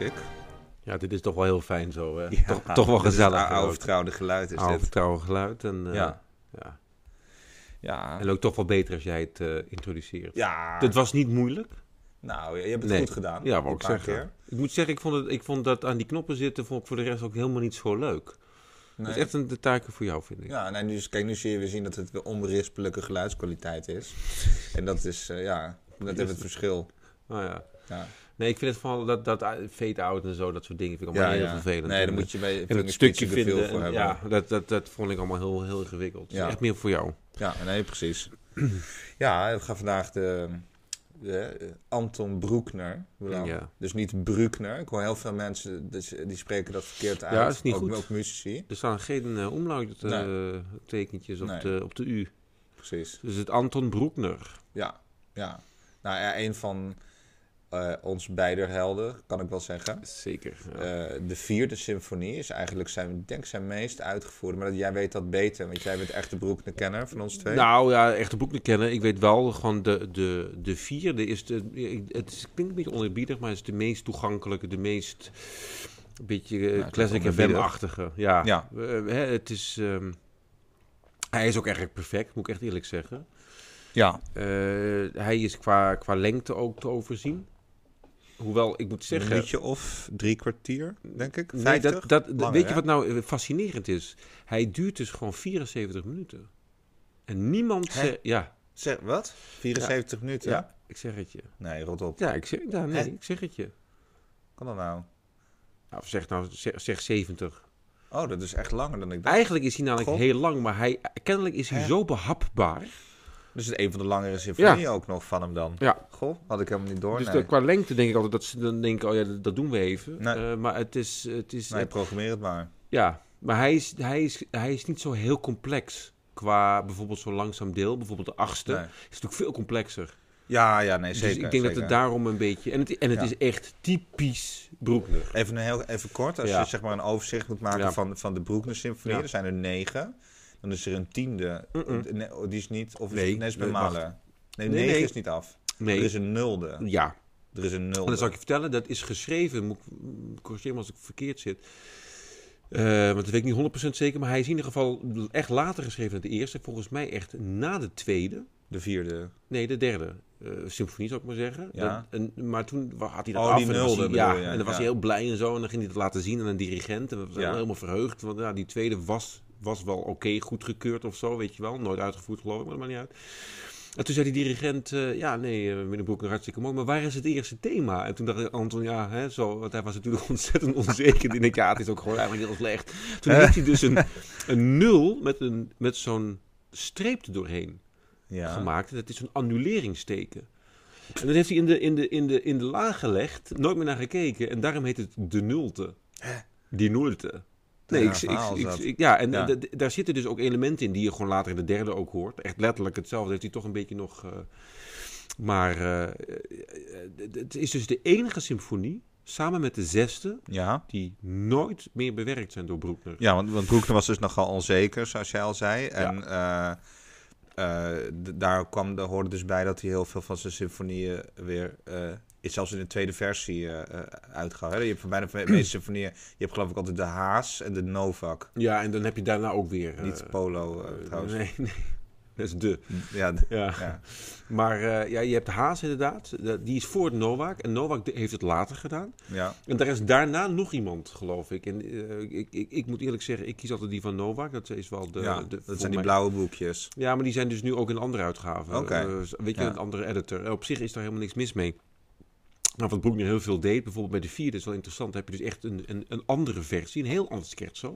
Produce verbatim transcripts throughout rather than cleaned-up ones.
ik. Ja, dit is toch wel heel fijn zo. Hè? Ja, toch, toch wel gezellig. Het oude vertrouwde geluid is oude dit. vertrouwde geluid. En, uh, Ja. ja. Ja. En ook toch wel beter als jij het uh, introduceert. Ja. Het was niet moeilijk. Nou, je hebt het nee. goed gedaan. Ja, wou ik paar zeggen. Keer. Ik moet zeggen, ik vond, het, ik vond dat aan die knoppen zitten vond ik voor de rest ook helemaal niet zo leuk. Nee. Dat is echt een de taak voor jou, vind ik. Ja, nee, nu, kijk, nu zie je weer zien dat het weer onberispelijke geluidskwaliteit is. En dat is, uh, ja, dat heeft het verschil. Oh ja. Ja. Nee, ik vind het vooral dat, dat fade-out en zo, dat soort dingen vind ik allemaal ja, heel ja. vervelend. Nee, dan moet je bij en het stukje vinden. veel voor en, hebben. Ja, dat, dat, dat vond ik allemaal heel, heel ingewikkeld. Ja. Echt meer voor jou. Ja, nee, precies. Ja, we gaan vandaag de, de uh, Anton Broekner. Ja. Dus niet Bruckner. Ik hoor heel veel mensen dus, die spreken dat verkeerd uit. Ja, dat is niet ook, goed. Ook muzici. Er staan geen uh, omlaut uh, nee. tekentjes op, nee. de, op de U. Precies. Dus het Anton Broekner. Ja, ja. Nou ja, een van uh, ons beider helden, kan ik wel zeggen. Zeker. Ja. Uh, de vierde symfonie is eigenlijk zijn, denk zijn meest uitgevoerde. Maar dat, jij weet dat beter, want jij bent echt de Broekner-kenner van ons twee. Nou ja, echt de Broekner-kenner. Ik weet wel, gewoon de, de, de vierde is de... Het klinkt een beetje oneerbiedig, maar het is de meest toegankelijke, de meest... Een beetje uh, ja, classic F M-achtige. Ja, ja. Uh, het is... Um, hij is ook eigenlijk perfect, moet ik echt eerlijk zeggen. Ja. Uh, hij is qua, qua lengte ook te overzien. Hoewel, ik moet zeggen... Een minuutje of drie kwartier, denk ik? Nee, dat, dat, Langer, weet je hè? Wat nou fascinerend is? Hij duurt dus gewoon vierenzeventig minuten. En niemand... Zegt, ja. Zeg, wat? vierenzeventig ja. minuten? Ja, ik zeg het je. Nee, rot op. Ja, ik zeg, ja, nee, Hè? ik zeg het je. Kan dat nou? Nou, zeg nou, zeg, zeg zeventig. Oh, dat is echt langer dan ik dacht. Eigenlijk is hij namelijk God. heel lang, maar hij, kennelijk is hij Hè? zo behapbaar... Dus het is een van de langere symfonieën ja. ook nog van hem dan. Ja. Goh, had ik helemaal niet door. Dus nee. de, qua lengte denk ik altijd dat ze dan denken, oh ja, dat, dat doen we even. Nee. Uh, maar het is... Het is nee, het, programmeer het maar. Ja, maar hij is, hij, is, hij is niet zo heel complex. Qua bijvoorbeeld zo'n langzaam deel, bijvoorbeeld de achtste, nee. is natuurlijk veel complexer. Ja, ja, nee, zeker. Dus ik denk zeker. dat het daarom een beetje... En het, en het ja. is echt typisch Broekner. Even, een heel, even kort, als ja. je zeg maar een overzicht moet maken ja. van, van de Broekner-symfonie, ja. er zijn er negen. Dan is er een tiende, nee, die is niet... Of nee, is, nee, is bij Mahler. Nee, nee, negen nee. is niet af. Nee. Er is een nulde. Ja. Er is een nulde. En dan zal ik je vertellen, dat is geschreven, moet ik corrigeer me als ik verkeerd zit... Uh, want dat weet ik niet honderd procent zeker, maar hij is in ieder geval echt later geschreven dan de eerste. Volgens mij echt na de tweede. De vierde? Nee, de derde. Uh, symfonie zou ik maar zeggen. Ja. Dat, en, maar toen had hij dat oh, af. Die en nulde, hij, ja, je, en dan was ja. hij heel blij en zo. En dan ging hij het laten zien aan een dirigent. En we waren ja. helemaal verheugd. Want ja, die tweede was, was wel oké, okay, goedgekeurd of zo, weet je wel. Nooit uitgevoerd geloof ik, maar dat maakt niet uit. En toen zei die dirigent, uh, ja nee, uh, meneer Broekner, hartstikke mooi, maar waar is het eerste thema? En toen dacht Anton, ja, hè, zo, want hij was natuurlijk ontzettend onzeker. Ik denk, ja, het is ook gewoon eigenlijk heel slecht. Toen heeft hij dus een, een nul met, een, met zo'n streep er doorheen ja. gemaakt. En dat is een annuleringsteken. En dat heeft hij in de, in, de, in, de, in de la gelegd, nooit meer naar gekeken. En daarom heet het de nulte. Die nulte. Nee, ja, ik, ik, ik, ik, ja, en ja. d- d- daar zitten dus ook elementen in die je gewoon later in de derde ook hoort. Echt letterlijk hetzelfde heeft hij toch een beetje nog... Uh, maar uh, het is dus de enige symfonie, samen met de zesde, ja. die nooit meer bewerkt zijn door Broekner. Ja, want, want Broekner was dus nogal onzeker, zoals jij al zei. En ja. uh, uh, d- daar kwam, daar hoorde dus bij dat hij heel veel van zijn symfonieën weer... Uh, is zelfs in de tweede versie uh, uh, uitgehaald. Je hebt voor bijna de meeste symfonieën... Je hebt geloof ik altijd de Haas en de Novak. Ja, en dan heb je daarna ook weer... Uh, Niet Polo uh, trouwens. Nee, nee. Dat is de. Ja, d- ja. ja. Maar uh, ja, je hebt de Haas inderdaad. Die is voor Novak. En Novak heeft het later gedaan. Ja. En er is daarna nog iemand, geloof ik. En uh, ik, ik, ik moet eerlijk zeggen, ik kies altijd die van Novak. Dat is wel de... Ja, de dat zijn die mij. blauwe boekjes. Ja, maar die zijn dus nu ook in andere uitgaven. Oké. Okay. Uh, weet je, ja. een andere editor. Op zich is daar helemaal niks mis mee. Nou, wat Broekner heel veel deed, bijvoorbeeld bij de vierde, is wel interessant. Dan heb je dus echt een, een, een andere versie, een heel ander scherzo.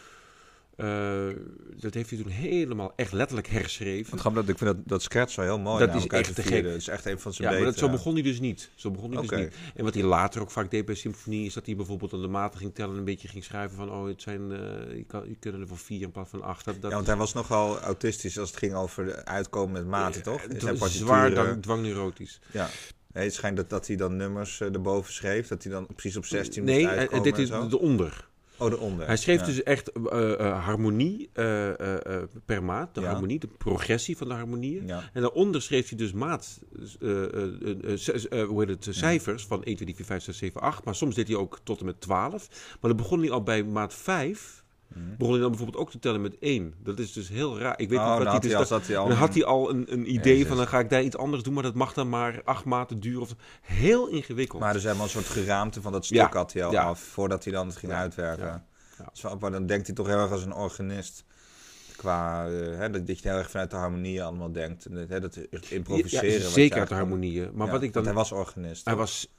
Uh, dat heeft hij toen helemaal echt letterlijk herschreven. Want dat, ik vind dat, dat scherzo heel mooi. Dat is echt te gek. Dat is echt een van zijn ja, betere. Maar dat, zo begon hij dus niet. Zo begon hij okay. dus niet. En wat hij later ook vaak deed bij symfonie, is dat hij bijvoorbeeld aan de maten ging tellen en een beetje ging schrijven van, oh, het zijn, uh, je, kan, je kunnen er van vier in plaats van acht. Dat, dat... Ja, want hij was nogal autistisch als het ging over de uitkomen met maten, uh, toch? Uh, zwaar dan, dwangneurotisch. Ja. Nee, het schijnt dat, dat hij dan nummers uh, erboven schreef, dat hij dan precies op zestien nee, moest uitkomen. Nee, dit is en zo. eronder. Oh, eronder. Hij schreef ja. dus echt uh, uh, harmonie uh, uh, uh, per maat. De Ja. harmonie, de progressie van de harmonieën. Ja. En daaronder schreef hij dus maat, uh, uh, uh, uh, uh, hoe heet het, uh, cijfers van één, twee, drie, vier, vijf, zes, zeven, acht. Maar soms deed hij ook tot en met twaalf. Maar dan begon hij al bij maat vijf. Hmm. Begon hij dan bijvoorbeeld ook te tellen met één. Dat is dus heel raar. Ik weet Oh, niet wat dan hij had dus... hij al, dat- zat hij al dan had hij al een, een idee Jezus. van, dan ga ik daar iets anders doen, maar dat mag dan maar acht maten duren. Of, heel ingewikkeld. Maar dus helemaal een soort geraamte van dat stuk Ja. had hij al Ja. af, voordat hij dan het ging Ja. uitwerken. Ja. Ja. Dus van- maar dan denkt hij toch heel erg als een organist. Qua, uh, hè, dat, dat je heel erg vanuit de harmonieën allemaal denkt. En, hè, dat het improviseren. Ja, wat je zeker uit de eigenlijk- harmonieën. Maar Ja, wat ik dan... want hij was organist. Hij toch? was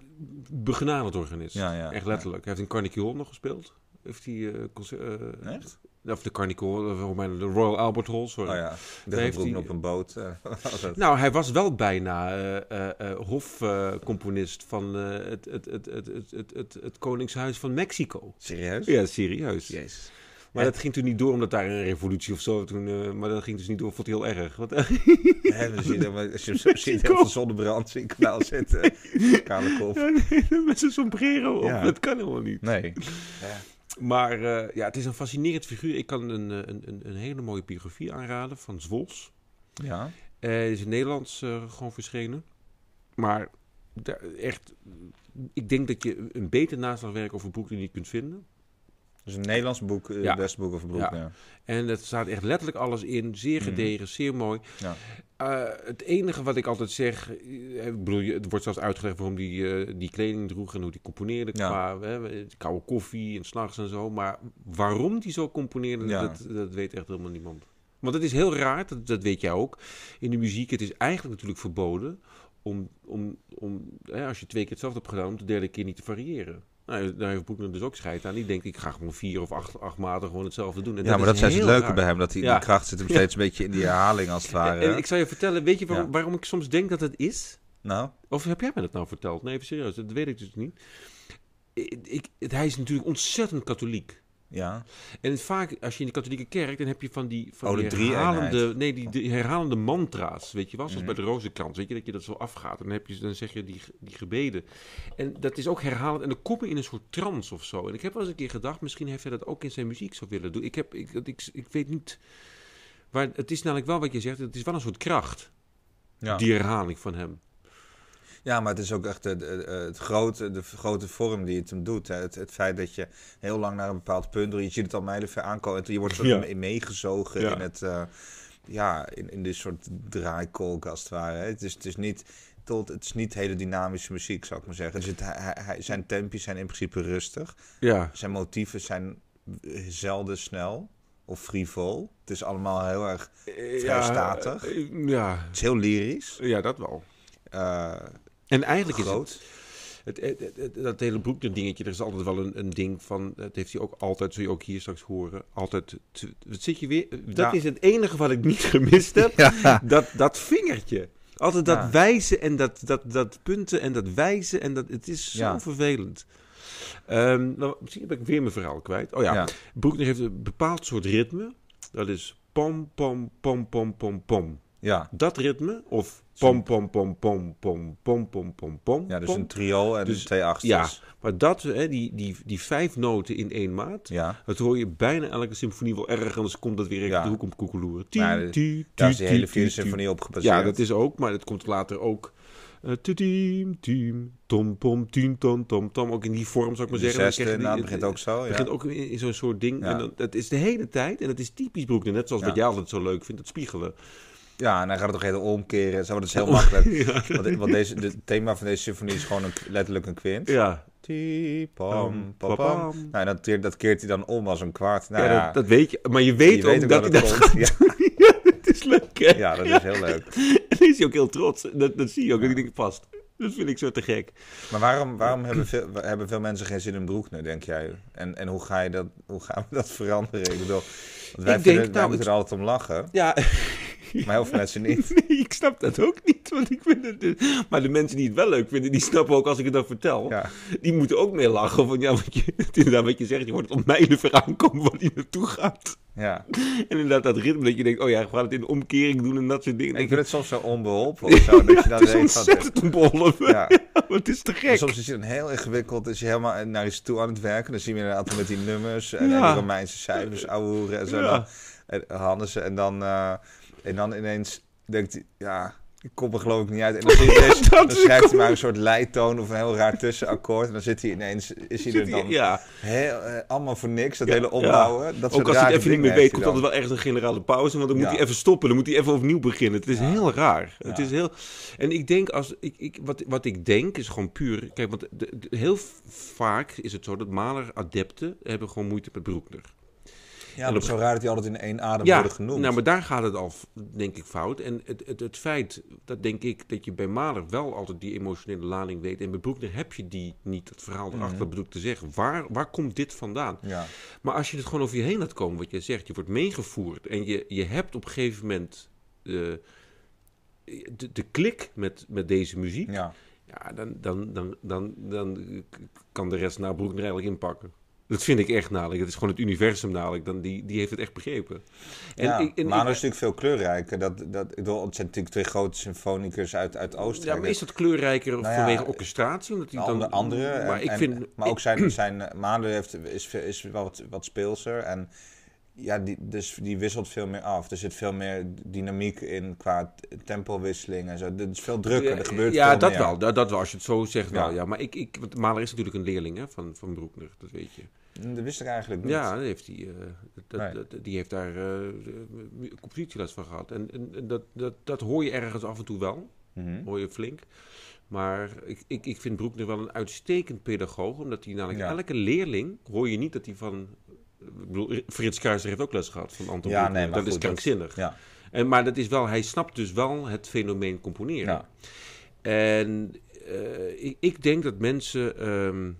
begenadigd organist. Ja, ja, Echt ja. letterlijk. Hij heeft in Carnegie Hall nog gespeeld. Heeft hij... Uh, concer- uh, Echt? Of de Carnegie Hall, of hoe mijn- de Royal Albert Hall, sorry. Oh ja, de Daar heeft gebroken hij- op een boot. uh, was het. Nou, hij was wel bijna uh, uh, uh, hofcomponist van uh, het, het, het, het, het, het, het, het Koningshuis van Mexico. Serieus? Ja, serieus. Jezus. Maar Ja. dat ging toen niet door, omdat daar een revolutie of zo toen... Uh, maar dat ging dus niet door, vond hij heel erg. Want, Hè, we zien hem, als je hem zo ziet, heel veel zonnebrand zie ik kanaal zitten. Kale kop. ja, nee, met zijn sombrero op. Ja. Dat kan helemaal niet. Nee. Ja. Maar uh, ja, het is een fascinerend figuur. Ik kan een, een, een, een hele mooie biografie aanraden van Zwols. Ja. Uh, is in Nederlands uh, gewoon verschenen. Maar daar, echt, ik denk dat je een beter naslagwerk over Broekner niet kunt vinden. Dus een Nederlands boek, uh, Ja. het beste boek over Broekner. Ja. En er staat echt letterlijk alles in. Zeer gedegen, zeer mooi. Ja. Uh, het enige wat ik altijd zeg... uh, Ik bedoel, het wordt zelfs uitgelegd waarom die, uh, die kleding droeg... en hoe die componeerde Ja. qua hè, koude koffie en s'nachts en zo. Maar waarom die zo componeerde, Ja. dat, dat weet echt helemaal niemand. Want het is heel raar, dat, dat weet jij ook. In de muziek, het is eigenlijk natuurlijk verboden... om, om, om hè, als je twee keer hetzelfde hebt gedaan... om de derde keer niet te variëren. Nou, daar heeft Broekner dus ook scheid aan. Die denkt, ik ga gewoon vier of acht, acht maten gewoon hetzelfde doen. En Ja, maar is dat is juist het heel leuke raar. bij hem. Dat hij, Ja. die kracht zit hem steeds een beetje in die herhaling als het ware. En ik zal je vertellen, weet je waarom, Ja. waarom ik soms denk dat het is? Nou, Of heb jij me dat nou verteld? Nee, even serieus, dat weet ik dus niet. Ik, ik, het- hij is natuurlijk ontzettend katholiek. ja. En vaak, als je in de katholieke kerk, dan heb je van die, van Oh, die de drie-eenheid. herhalende, nee, die, die herhalende mantra's, weet je wel, zoals Mhm. bij de Rozenkrans, weet je, dat je dat zo afgaat. En dan, heb je, dan zeg je die, die gebeden. En dat is ook herhalend, en dan kom je in een soort trance of zo. En ik heb wel eens een keer gedacht, misschien heeft hij dat ook in zijn muziek zo willen doen. Ik, heb, ik, ik, ik weet niet, maar het is namelijk wel wat je zegt, het is wel een soort kracht, Ja. die herhaling van hem. Ja, maar het is ook echt de, de, het grote, de grote vorm die het hem doet. Hè. Het, het feit dat je heel lang naar een bepaald punt... je ziet het al mijlenver aankomen... en je wordt zo Ja. mee- meegezogen Ja. in het... Uh, ja, in, in dit soort draaikolk als het ware. Hè. Het is, het is niet... Tot, het is niet hele dynamische muziek, zou ik maar zeggen. Dus het, hij, hij, zijn tempies zijn in principe rustig. Ja. Zijn motieven zijn zelden snel of frivol. Het is allemaal heel erg... Ja, statig. eh, Ja, Het is heel lyrisch. ja, dat wel. Uh, En eigenlijk groot. is het, het, het, het- dat hele Broekner dingetje, er is altijd wel een, een ding van, dat heeft hij ook altijd, zul je ook hier straks horen, altijd, te- wat zit je weer, dat Ja. is het enige wat ik niet gemist heb, Ja. dat, dat vingertje. Altijd dat Ja. wijzen en dat, dat, dat punten en dat wijzen en dat, het is zo Ja. vervelend. Ehm, nou, misschien heb ik weer mijn verhaal kwijt. Oh ja, Ja. Broekner heeft een bepaald soort ritme, dat is pom, pom, pom, pom, pom, pom. Ja. Dat ritme, of pom, pom, pom, pom, pom, pom, pom, pom, pom. Ja, dus pom. een trio en Dus- twee achters. Ja, maar dat, hè, die, die, die vijf noten in één maat, Ja. dat hoor je bijna elke symfonie wel erg, anders komt dat weer echt Ja. de hoek om koekeloeren. Maar de- Daar is die hele vierde symfonie op gebaseerd. Ja, dat is ook, maar het komt later ook. Uh, team, team, tom, pom, tien, tom, tom, tom. Ook in die vorm, zou ik maar De zeggen. Dan zesde, krijg je nou, die- het begint ook zo. Het Ja. begint ook in, in zo'n soort ding. Ja. En dan, dat is de hele tijd, en dat is typisch Broekner, net zoals Ja. wat jij altijd zo leuk vindt, het spiegelen. Ja, en dan gaat het toch heel omkeren. Zo, dat is heel makkelijk. Ja. Want, want deze, het thema van deze symfonie is gewoon een, letterlijk een kwint. Ja, Ti, pam, Pam, pam, pam. papam. Nou, en dat, keert- dat keert hij dan om als een kwart. Nou, ja, ja, dat, dat weet je. Maar je weet je ook dat hij dat het gaat komt. doen. Ja, het is leuk, hè? Ja, dat is heel leuk. En dan is hij ook heel trots. Dat, dat zie je ook. En ik denk, past. Dat vind ik zo te gek. Maar waarom, waarom hebben, veel, hebben veel mensen geen zin in Broekner, denk jij? En, en hoe, ga je dat, hoe gaan we dat veranderen? Ik bedoel, want wij, Ik vinden, denk, wij nou, moeten het- er altijd om lachen. Ja, Maar heel veel mensen niet. Nee, ik snap dat ook niet. Want ik vind het dus... Maar de mensen die het wel leuk vinden, die snappen ook als ik het dan vertel. Ja. Die moeten ook mee lachen. Van, ja, wat je, inderdaad, wat je zegt, je wordt op mijlen ver aankomen waar hij naartoe gaat. Ja. En inderdaad, dat ritme dat je denkt, oh ja, we gaan het in de omkering doen en dat soort dingen. Ik vind het soms zo onbeholpen of zo. Dat je dan het is denkt van, ontzettend onbeholpen. Ja. Ja, het is te gek. En soms is je dan heel ingewikkeld, is je helemaal naar iets toe aan het werken. Dan zien we inderdaad met die nummers en, Ja. en die Romeinse cijfers, ouwe hoeren en zo. Ja. Dan, en Hannessen, en dan, uh, en dan ineens denkt hij, ja, ik kom er geloof ik niet uit. En dan, zie je ineens, dan schrijft hij maar een soort leitoon of een heel raar tussenakkoord. En dan zit hij ineens, is hij er dan ja. heel, uh, allemaal voor niks, dat Ja, hele opbouwen. ja. Dat Ook als hij het even niet meer weet, komt dan altijd wel ergens een generale pauze. Want dan moet Ja. hij even stoppen, dan moet hij even opnieuw beginnen. Het is Ja. heel raar. Ja. Het is heel... En ik denk, als ik, ik, wat, wat ik denk is gewoon puur... Kijk, want de, de, heel vaak is het zo dat Mahler-adepten hebben gewoon moeite met Bruckner. Ja, maar het is zo raar dat die altijd in één adem Ja, worden genoemd. nou, maar daar gaat het al, denk ik, fout. En het, het, het feit, dat denk ik, dat je bij Mahler wel altijd die emotionele lading weet. En bij Bruckner heb je die niet, het verhaal erachter, Mhm. dat bedoel ik te zeggen. Waar, waar komt dit vandaan? Ja. Maar als je het gewoon over je heen laat komen, wat je zegt, je wordt meegevoerd. En je, je hebt op een gegeven moment uh, de, de klik met, met deze muziek. Ja. Ja, dan, dan, dan, dan, dan kan de rest naar Bruckner eigenlijk inpakken. Dat vind ik echt namelijk. Het is gewoon het universum namelijk. Dan die, die heeft het echt begrepen. En ja, ik, en Mahler ik, is natuurlijk veel kleurrijker. Dat, dat, ik bedoel, het zijn natuurlijk twee grote symfonicus uit, uit Oostenrijk. Ja, maar is dat kleurrijker nou ja, vanwege orchestratie? Omdat hij dan, dan, andere, maar en, ik en, vind, maar ook zijn, zijn Mahler heeft, is, is wel wat, wat speelser. En ja, die, dus die wisselt veel meer af. Er zit veel meer dynamiek in qua tempowisseling en zo. Het is veel drukker, er gebeurt ja, veel dat meer. wel. Dat, dat wel, als je het zo zegt Ja. wel. Ja. Maar ik, ik, want Mahler is natuurlijk een leerling hè, van, van Bruckner, dat weet je. Dat wist ik eigenlijk niet. Ja, dat heeft hij, uh, dat, Nee. dat, die heeft daar uh, compositieles van gehad. En, en, en dat, dat, dat hoor je ergens af en toe wel. Mhm. Hoor je flink. Maar ik, ik, ik vind Bruckner wel een uitstekend pedagoog. Omdat hij namelijk Ja. elke leerling, hoor je niet dat hij van... Ik bedoel, Frits Kruijzer heeft ook les gehad van Anton Ja, Bruckner. nee, maar dat goed, is krankzinnig. Dat, ja. En, maar dat is wel, hij snapt dus wel het fenomeen componeren. Ja. En uh, ik, ik denk dat mensen... Um,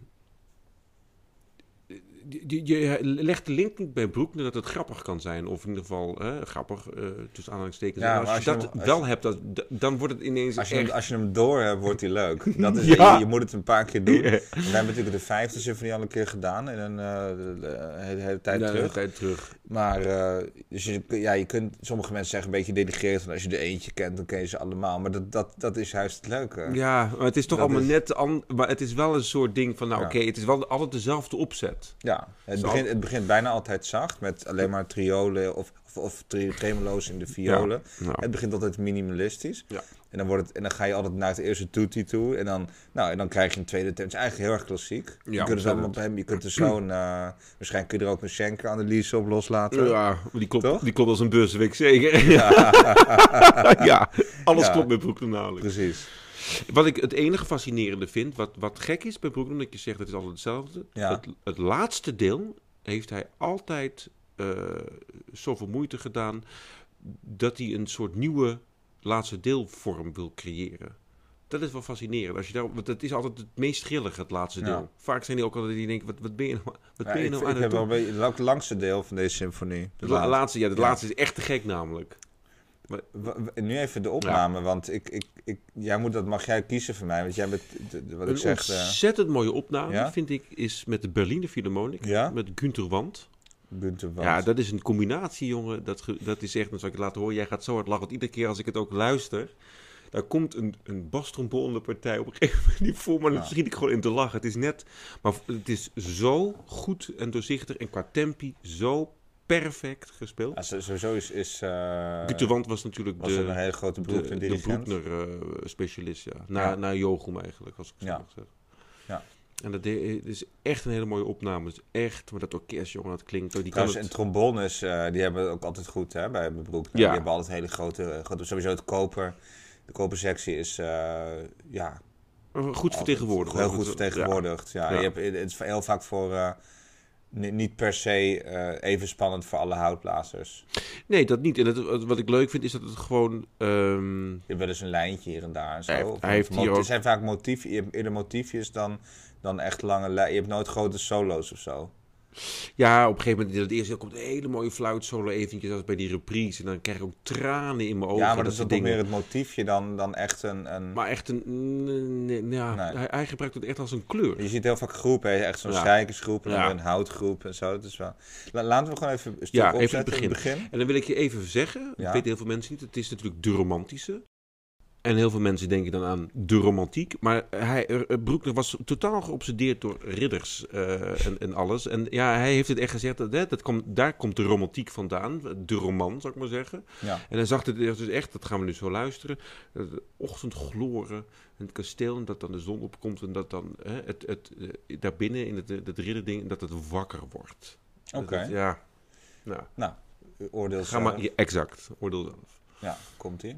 Je, je legt de link niet bij Bruckner dat het grappig kan zijn. Of in ieder geval eh, grappig, uh, tussen aanhalingstekens. Ja, als, als je je dat hem, wel je, hebt, dat, dan wordt het ineens als je, echt... hem, als je hem door hebt, wordt hij leuk. Dat is, Ja. je, je moet het een paar keer doen. Ja. We hebben natuurlijk de vijfde symfonie al een keer gedaan. In een uh, de, de hele, hele tijd ja, terug. De tijd terug. Maar uh, dus je, ja, je kunt, sommige mensen zeggen een beetje denigrerend. Van als je er eentje kent, dan ken je ze allemaal. Maar dat, dat, dat is juist het leuke. Ja, maar het is toch dat allemaal is... net... An, maar het is wel een soort ding van... Nou ja. oké, okay, het is wel altijd dezelfde opzet. Ja, het Zo. begint, het begint bijna altijd zacht. Met alleen maar triolen of, of, of tremolo's in de violen. Ja. Nou. Het begint altijd minimalistisch. Ja. En dan, wordt het, en dan ga je altijd naar het eerste tutti toe. En dan, nou, en dan krijg je een tweede tempo. Het is eigenlijk heel erg klassiek. Ja, je, kunt het allemaal op hem, je kunt er zo'n... Uh, waarschijnlijk kun je er ook een Schenker-analyse op loslaten. Ja, die klopt, Toch? die klopt als een bus, weet ik zeker. Ja, ja alles Ja. klopt met Bruckner namelijk. Precies. Wat ik het enige fascinerende vind, wat, wat gek is bij Bruckner, dat je zegt het is altijd hetzelfde. Ja. Het, het laatste deel heeft hij altijd uh, zoveel moeite gedaan dat hij een soort nieuwe laatste deelvorm wil creëren. Dat is wel fascinerend. Als je daar, want het is altijd het meest grillige, het laatste Ja. deel. Vaak zijn die ook altijd die denken, wat, wat ben je nou, wat Ja, ben je ik nou ik aan het heb doen? wel een beetje het langste deel van deze symfonie. Het la- laatste, ja, het Ja. laatste is echt te gek namelijk. W- w- Nu even de opname, ja. want ik, ik, ik, jij moet, dat mag jij kiezen voor mij. Want jij bent, de, de, wat Een ik zeg... Uh, ontzettend mooie opname, ja? vind ik, is met de Berliner Philharmonic, Ja? met Günther Wand. Günther Wand. Ja, dat is een combinatie, jongen. Dat, ge- dat is echt, dan zal ik het laten horen. Jij gaat zo hard lachen, want iedere keer als ik het ook luister... Daar komt een, een bastrombonenpartij op een gegeven moment niet voor, maar dan Ja. schiet ik gewoon in te lachen. Het is net, maar het is zo goed en doorzichtig en qua tempi zo perfect gespeeld. Ja, sowieso is... is uh, Günther Wand was natuurlijk was de, een hele grote de, Bruckner de dirigent. Bruckner-specialist, ja. Na, Ja. na Jochem eigenlijk, als ik het zo Ja. mag zeggen. Ja. En dat de- het is echt een hele mooie opname. Het is echt, maar dat orkest, jongen, dat klinkt... Die kan Trouwens, het, en trombones, uh, die hebben het ook altijd goed hè, bij Bruckner. Ja. Die hebben altijd hele grote, grote... Sowieso het koper. De kopersectie is... Uh, ja, goed vertegenwoordigd. Heel goed vertegenwoordigd, ja. ja. Ja. Je hebt, het is heel vaak voor... Uh, niet per se uh, even spannend voor alle houtblazers. Nee, dat niet. En het, wat ik leuk vind, is dat het gewoon... Um... Je hebt wel eens een lijntje hier en daar en zo. Hij heeft, hij heeft mot- hier ook... Het zijn vaak motief, je hebt eerder motiefjes dan, dan echt lange lijnen. Je hebt nooit grote solo's of zo. Ja, op een gegeven moment, het eerste komt een hele mooie fluitsolo eventjes als bij die reprise. En dan krijg ik ook tranen in mijn ogen. Ja, maar dat is soort toch dingen. meer het motiefje dan, dan echt een... een... Maar echt een... nee, ja, Nee. hij, hij gebruikt het echt als een kleur. Je ziet heel vaak groepen, hè? Echt zo'n Ja. strijkersgroep en dan Ja. weer een houtgroep en zo. Dat is wel... La- laten we gewoon even een stuk Ja, even het opzetten in het begin. begin. En dan wil ik je even zeggen, Ja. dat weten heel veel mensen niet, het is natuurlijk de romantische. En heel veel mensen denken dan aan de romantiek. Maar hij, er- Bruckner was totaal geobsedeerd door ridders eh, en, en alles. En ja, hij heeft het echt gezegd, dat, hè, dat komt, daar komt de romantiek vandaan. De roman, zou ik maar zeggen. Ja. En hij zag het dus echt, dat gaan we nu zo luisteren. dat De ochtendgloren en het kasteel en dat dan de zon opkomt. En dat dan hè, het, het, eh, daarbinnen in het, het ridderding, dat het wakker wordt. Dat Oké. het- Ja, nou, Nou, oordeel ga zelf. maar, ja, exact, oordeel zelf. Ja, komt-ie.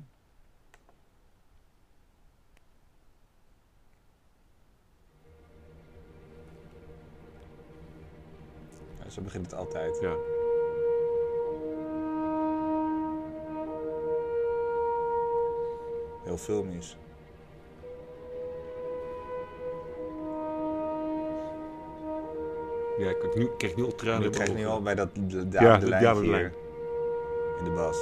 Ja, zo begint het altijd. Ja. Heel filmisch. Ja, ik krijg nu, ik krijg nu al tranen Nu in krijg mijn je nu ogen. al bij dat de, de, Ja, de de lijn dame hier lijn. in de bas.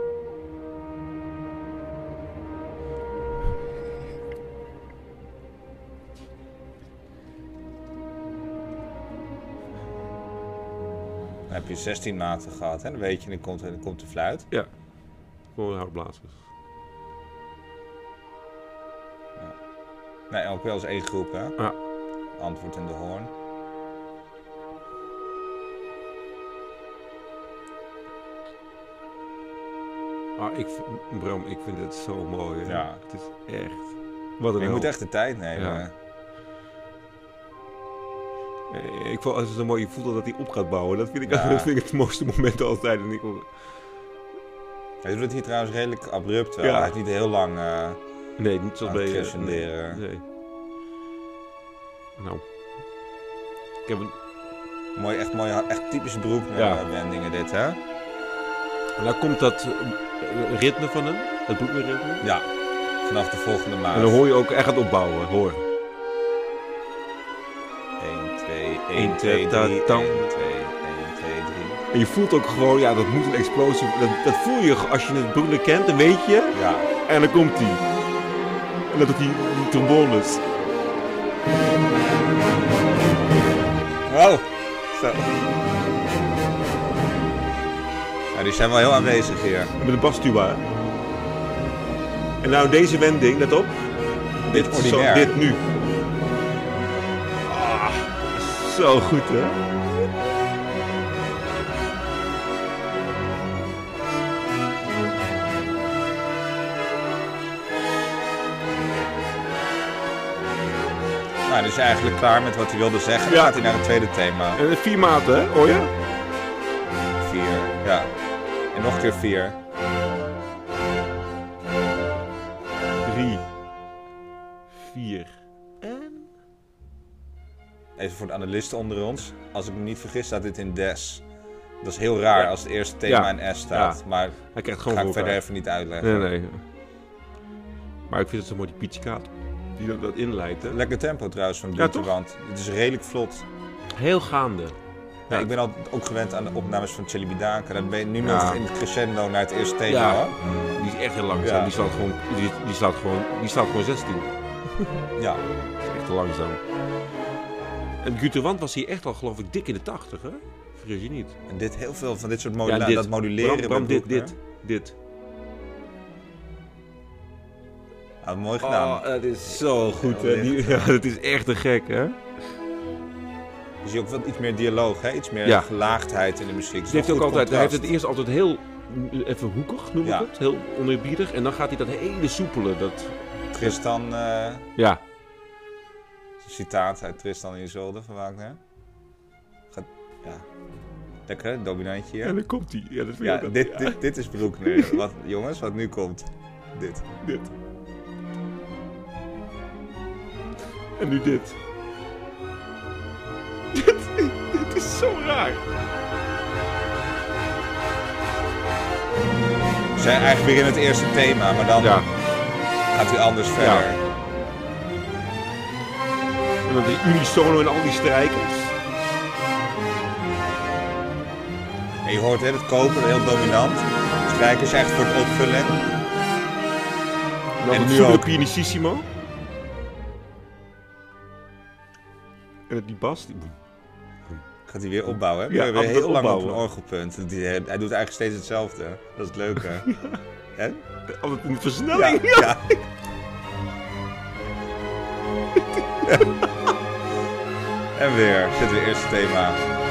Dan heb je zestien maten gehad, hè? Dan weet je, dan komt, dan komt de fluit. Ja, gewoon een houtblazers. Nee, ook wel eens één groep, hè? Ja. Antwoord in de hoorn. Ah, ik, vind- Bram, ik vind het zo mooi. Hè? Ja. Het is echt... Wat een Je hel. moet echt de tijd nemen. Ja. Eh, Ik voel als het zo mooi, je voelt al dat hij op gaat bouwen. Dat vind ik, Ja. dat vind ik het mooiste moment altijd. En ik, Hij doet het hier trouwens redelijk abrupt wel. Ja. Hij heeft niet heel lang... eh, nee, niet zoals Aan het bij... eh, crescenderen. Nee, nee. Nou. Ik heb een... mooi, echt, mooi, echt typische broek Ja. uh, wendingen dit, hè? En dan komt dat eh, ritme van hem. Het broekritme. Ja. Vanaf de volgende maand. En dan hoor je ook echt het opbouwen. Hoor. één, twee, Eén, één, twee, twee, drie, tam. één, twee, één, twee, drie. En je voelt ook gewoon, ja, dat moet een explosie. Dat, dat voel je als je het broeder kent, dan weet je. Ja. En dan komt hij. En dat doet die, die trombones. Oh! Zo. Ja, die zijn wel heel aanwezig hier. Met een bastuba. En nou deze wending, let op. Dit Dit, zo, ordinair. dit nu. Ah, zo goed, hè? Nou, dus eigenlijk klaar met wat hij wilde zeggen. Dan Ja. gaat hij naar het tweede thema. En vier maten, hè? Hoor je? Vier, ja. En nog een keer vier. Drie. Vier. En? Even voor de analisten onder ons. Als ik me niet vergis, staat dit in des. Dat is heel raar Ja. als het eerste thema Ja. in S staat. Ja. Maar Hij krijgt dat gewoon ga ik voor verder elkaar. even niet uitleggen. Nee, nee. Maar ik vind het zo mooi, die pizzicato. Die dat, dat inleidt, hè? Lekker tempo trouwens van Ja, Luther, toch? want het is redelijk vlot. Heel gaande. Ja, Ja. ik ben al, ook gewend aan de opnames van Chelly Bidaka. Dan ben je nu Ja. nog in het crescendo naar het eerste thema. Ja. hoor. Die is echt heel langzaam. Ja. Die staat gewoon, die, die staat gewoon, die staat gewoon zestien. Ja. Dat is echt te langzaam. En Guterwand was hier echt al, geloof ik, dik in de tachtig, hè? Vergis je niet. En dit heel veel van dit soort modula- Ja, dit. dat moduleren. Bram, Bram, bij dit, Broekner. dit, dit. Ah, mooi gedaan. Oh, dat is zo goed, Heel hè? Die, licht. ja, dat is echt te gek, hè? Je ziet ook wel iets meer dialoog, hè? Iets meer Ja. gelaagdheid in de muziek. Hij heeft, ook Goed altijd, hij heeft het contrast. eerst altijd heel, even hoekig, noem ik Ja. het. Heel oneerbiedig. En dan gaat hij dat hele soepele, dat... Tristan, eh, Ja. een citaat uit Tristan en Isolde van Wagner. Gaat, ja. Lekker, hè? Dominantje hier. En dan komt hij. Ja, dat vind Ja, ik ook- dit, ja. dit, dit is Broekner. Wat, jongens, wat nu komt. Dit. Dit. En nu dit. Dit, dit is zo raar. We zijn eigenlijk weer in het eerste thema, maar dan Ja. gaat hij anders verder. En dan die unisono en al die strijkers. En je hoort hè, het koper heel dominant. Strijkers echt voor het opvullen. En En nu nu ook. ook. De pianissimo. En die bas. Die... Gaat hij weer opbouwen, hè? Ja, Ja, weer altijd heel lang op opbouwen. een orgelpunt. Die- Hij doet eigenlijk steeds hetzelfde. Dat is het leuke. Hè? Altijd een Ja, versnelling. ja. En weer zit weer eerste thema.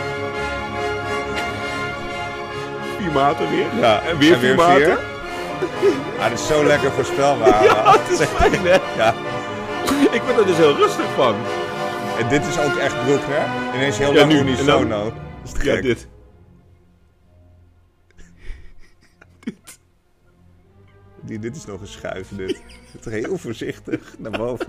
Vier maten weer. Ja, En weer vier maten. Ah, dat is zo lekker voorspelbaar. Ja, het is fijn, hè? Ja. Ik ben er dus heel rustig van. En dit is ook echt Bruckner. Ineens heel Ja, lang nu. unisono. Dat is te Ja, gek. dit. Die, dit is nog een schuif, dit. Het is heel voorzichtig naar boven.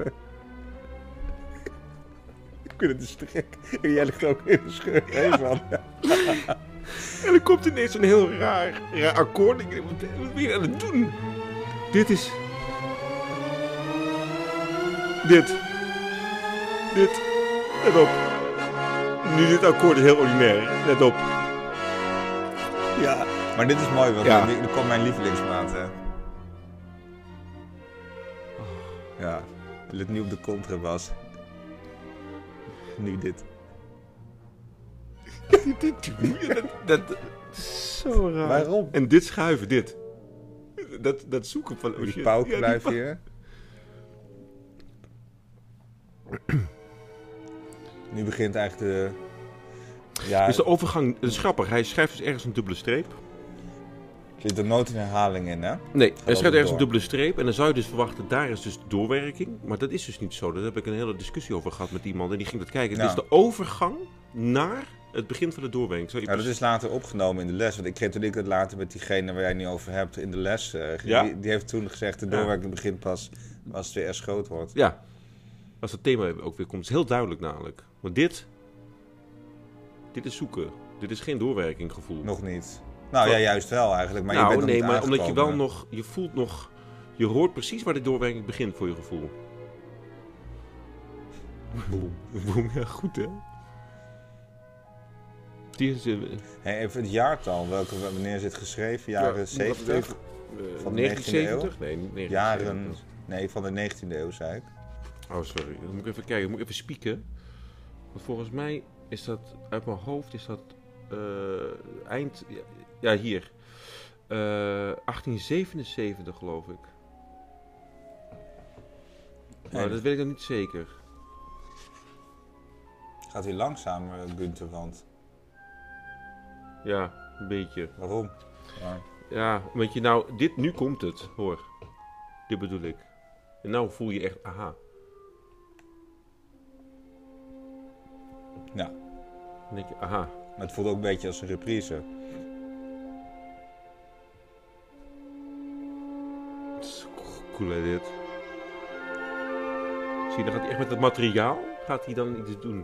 Ik vind het dus te gek. En jij ligt ook in de scheur heen van. En dan komt ineens een heel raar, raar akkoord. Ik denk, wat ben wat ben je aan het doen? Dit is... Dit. Dit. Let op. Nu dit akkoord is heel ordinair. Let op. Ja. Maar dit is mooi, want Ja. nu komt mijn lievelingsmaat, hè. Ja. Let nu op de contrabas. Nu dit. dat, dat, dat is zo raar. Waarom? En dit schuiven, dit. Dat, dat zoeken van... oh Die shit. pauken Ja, die blijven pau- hier. Nu begint eigenlijk de... Ja, Dus de overgang, dat is grappig. Hij schrijft dus ergens een dubbele streep. er zit er nooit een herhaling in, hè? Nee, hij altijd schrijft ergens door. een dubbele streep. En dan zou je dus verwachten, daar is dus doorwerking. Maar dat is dus niet zo. Daar heb ik een hele discussie over gehad met iemand. En die ging dat kijken. Ja. Dus de overgang naar het begin van de doorwerking. Zou je Ja, dat precies- is later opgenomen in de les. Want ik kreeg toen ik het later met diegene waar jij het nu over hebt in de les. eh, Ja? die, die heeft toen gezegd, de Ja. doorwerking begint pas als het weer echt groot wordt. Ja, als het thema ook weer komt. Het is heel duidelijk namelijk. Want dit, dit is zoeken. Dit is geen doorwerkinggevoel. Nog niet. Nou Zo- ja, juist wel eigenlijk. Maar je nou, bent nog nee, niet maar omdat je wel aangekomen. nog, je voelt nog, je hoort precies waar de doorwerking begint voor je gevoel. Boem. Boem, ja goed hè. Die is, eh, Hey, even het jaartal. Welke, wanneer is dit geschreven? Jaren ja, zeventig? even, eh, Van de negentiende zeventig? Nee, niet negentiende Jaren... zeventig. Nee, van de negentiende eeuw, zei ik. Oh, sorry. Dan moet ik even kijken. Dan moet ik even spieken. Want volgens mij is dat, uit mijn hoofd is dat eh, eind, ja, ja hier, Eh achttien zevenenzeventig geloof ik. Maar Nee. dat weet ik dan niet zeker. Gaat weer langzamer, Gunther, want... Ja, een beetje. Waarom? Ja. Ja, weet je nou, dit, nu komt het, hoor. Dit bedoel ik. En nou voel je echt, aha. Ja. Dan denk je, aha. Maar het voelt ook een beetje als een reprise. Het is cool hè, dit. Zie je, dan gaat hij echt met het materiaal, gaat hij dan iets doen.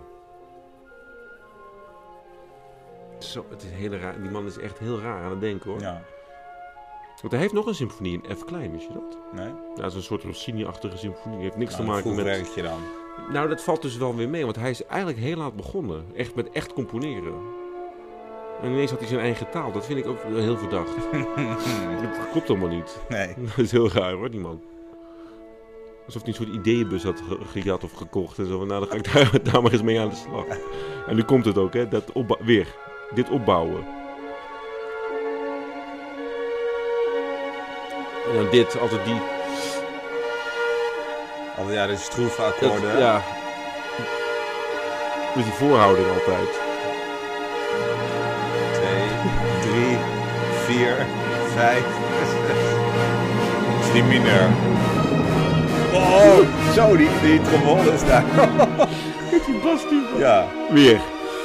Zo, het is heel raar. Die man is echt heel raar aan het denken, hoor. Ja. Want hij heeft nog een symfonie in F klein, wist je dat? Nee? Ja, dat is een soort Rossini-achtige symfonie. Heeft niks Nou, te maken vroeg met... werkje dan. Nou, dat valt dus wel weer mee, want hij is eigenlijk heel laat begonnen. Echt met echt componeren. En ineens had hij zijn eigen taal. Dat vind ik ook heel verdacht. Dat klopt allemaal niet. Nee. Dat is heel raar, hoor, die man. Alsof hij een soort ideeënbus had ge- gejat of gekocht. En zo van, nou, dan ga ik daar, daar maar eens mee aan de slag. En nu komt het ook, hè. Dat opbou- weer. Dit opbouwen. En dan dit, altijd die... Al ja, de stroeve dat- akkoorden. ja. Met die voorhouding altijd. Twee, drie, vier, vijf, zes. Dat is die mineur. Oh, zo, die, die trombone is daar. Die bas die... Ja. Weer.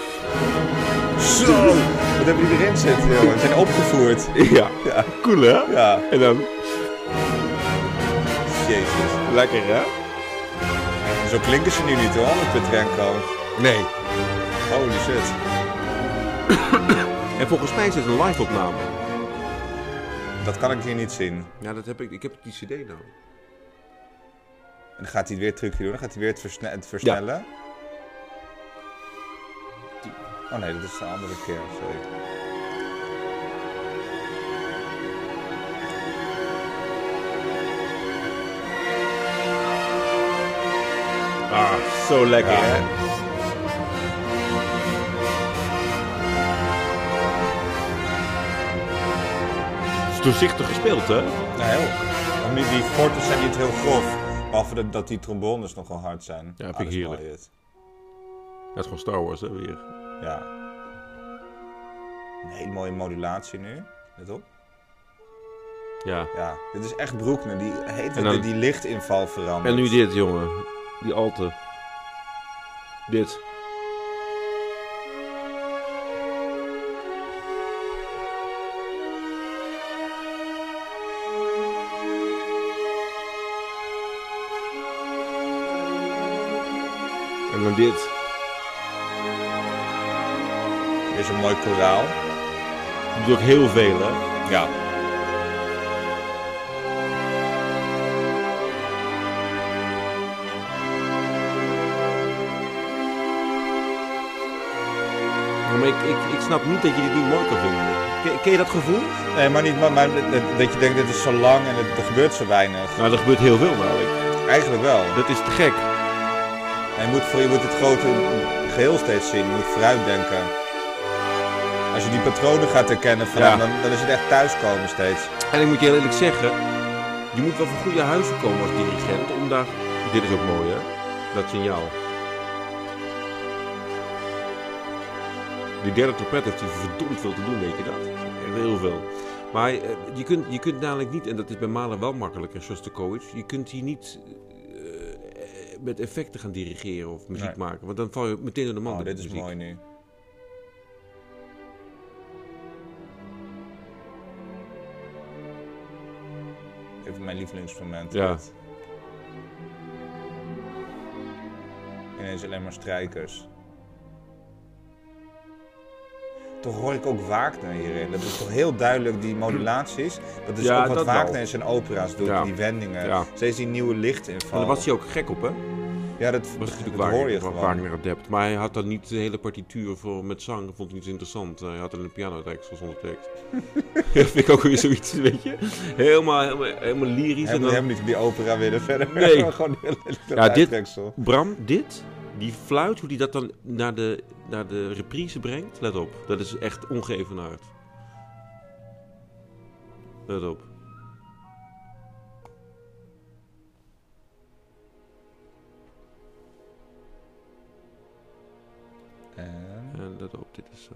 Zo, wat hebben die erin zitten, jongen? Ze zijn opgevoerd. Ja. Ja. Cool, hè? Ja. En dan... Jezus. Lekker, hè? Zo klinken ze nu niet hoor, met Petrenko. Nee. Holy shit. En volgens mij is het een live opname. Dat kan ik hier niet zien. Ja, dat heb ik. Ik heb die cd nou. En dan gaat hij het weer het trucje doen. Dan gaat hij weer het, versne- het versnellen. Oh nee, dat is de andere keer. Sorry. zo lekker, Ja. hè? Het is doorzichtig gespeeld, hè? Ja, heel. Die, die forten zijn niet heel grof. Behalve dat, dat die trombones nogal hard zijn. Ja, vind Ah, ik dat is heerlijk. mooi, dit. Dat is gewoon Star Wars, hè, weer. Ja. Een hele mooie modulatie nu. Let op. Ja. Ja, dit is echt Broekner. Die, heet En dan- die, die lichtinval verandert. En nu dit, jongen. Die alte. Dit. En dan dit. Dit is een mooi koraal. Dat doet ook heel veel, hè? Ja. Maar ik, ik, ik snap niet dat je dit niet mooi kan vinden. Ken, ken je dat gevoel? Nee, maar niet maar, maar dat- dat je denkt, dit is zo lang en het, er gebeurt zo weinig. Nou, er gebeurt heel veel namelijk. Eigenlijk wel. Dat is te gek. En je moet, voor, je moet het grote geheel steeds zien. Je moet vooruitdenken. Als je die patronen gaat herkennen, van Ja. hem, dan, dan is het echt thuiskomen steeds. En ik moet je heel eerlijk zeggen, je moet wel van goede huizen komen als dirigent om daar... Dit is ook mooi, hè? Dat signaal. Die derde trompet heeft hij verdomd veel te doen, weet je dat? Echt heel veel. Maar eh, je kunt, je kunt namelijk niet, en dat is bij Mahler wel makkelijker, Shostakovich, je kunt hier niet eh, met effecten gaan dirigeren of muziek Nee. maken, want dan val je meteen door de man Oh, met dit de is muziek. mooi nu. Even mijn lievelingsmoment. Ja. dit. Ineens alleen maar strijkers. Toch hoor ik ook Wagner hierin. Dat is toch heel duidelijk, die modulaties. Dat is Ja, ook wat dat Wagner wel. in zijn opera's doet, Ja. die wendingen. Ja. Steeds die nieuwe lichtinval. Maar daar was hij ook gek op, hè? Ja, dat, Dat was dat, natuurlijk dat hoor je Wagner, gewoon. Wagner adept. Maar hij had dan niet de hele partituur voor met zang. Dat vond hij niet zo interessant. Hij had alleen een pianotekst zonder tekst. Dat vind ik ook weer zoiets, weet je. Helemaal, helemaal, helemaal lyrisch. En Helemaal, dan... helemaal niet op die opera willen verder. Nee. Maar gewoon die hele Ja, dit- uittreksel. Bram, dit, die fluit, hoe die dat dan naar de, naar de reprise brengt. Let op, dat is echt ongeëvenaard. Let op. En... En let op, dit is zo.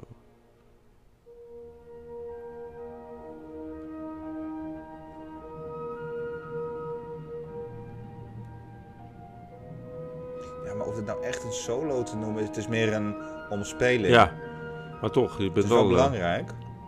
Ja, maar of het nou echt een solo te noemen is, het is meer een omspeling. Ja, maar toch, je het bent is wel wel... eh, belangrijk.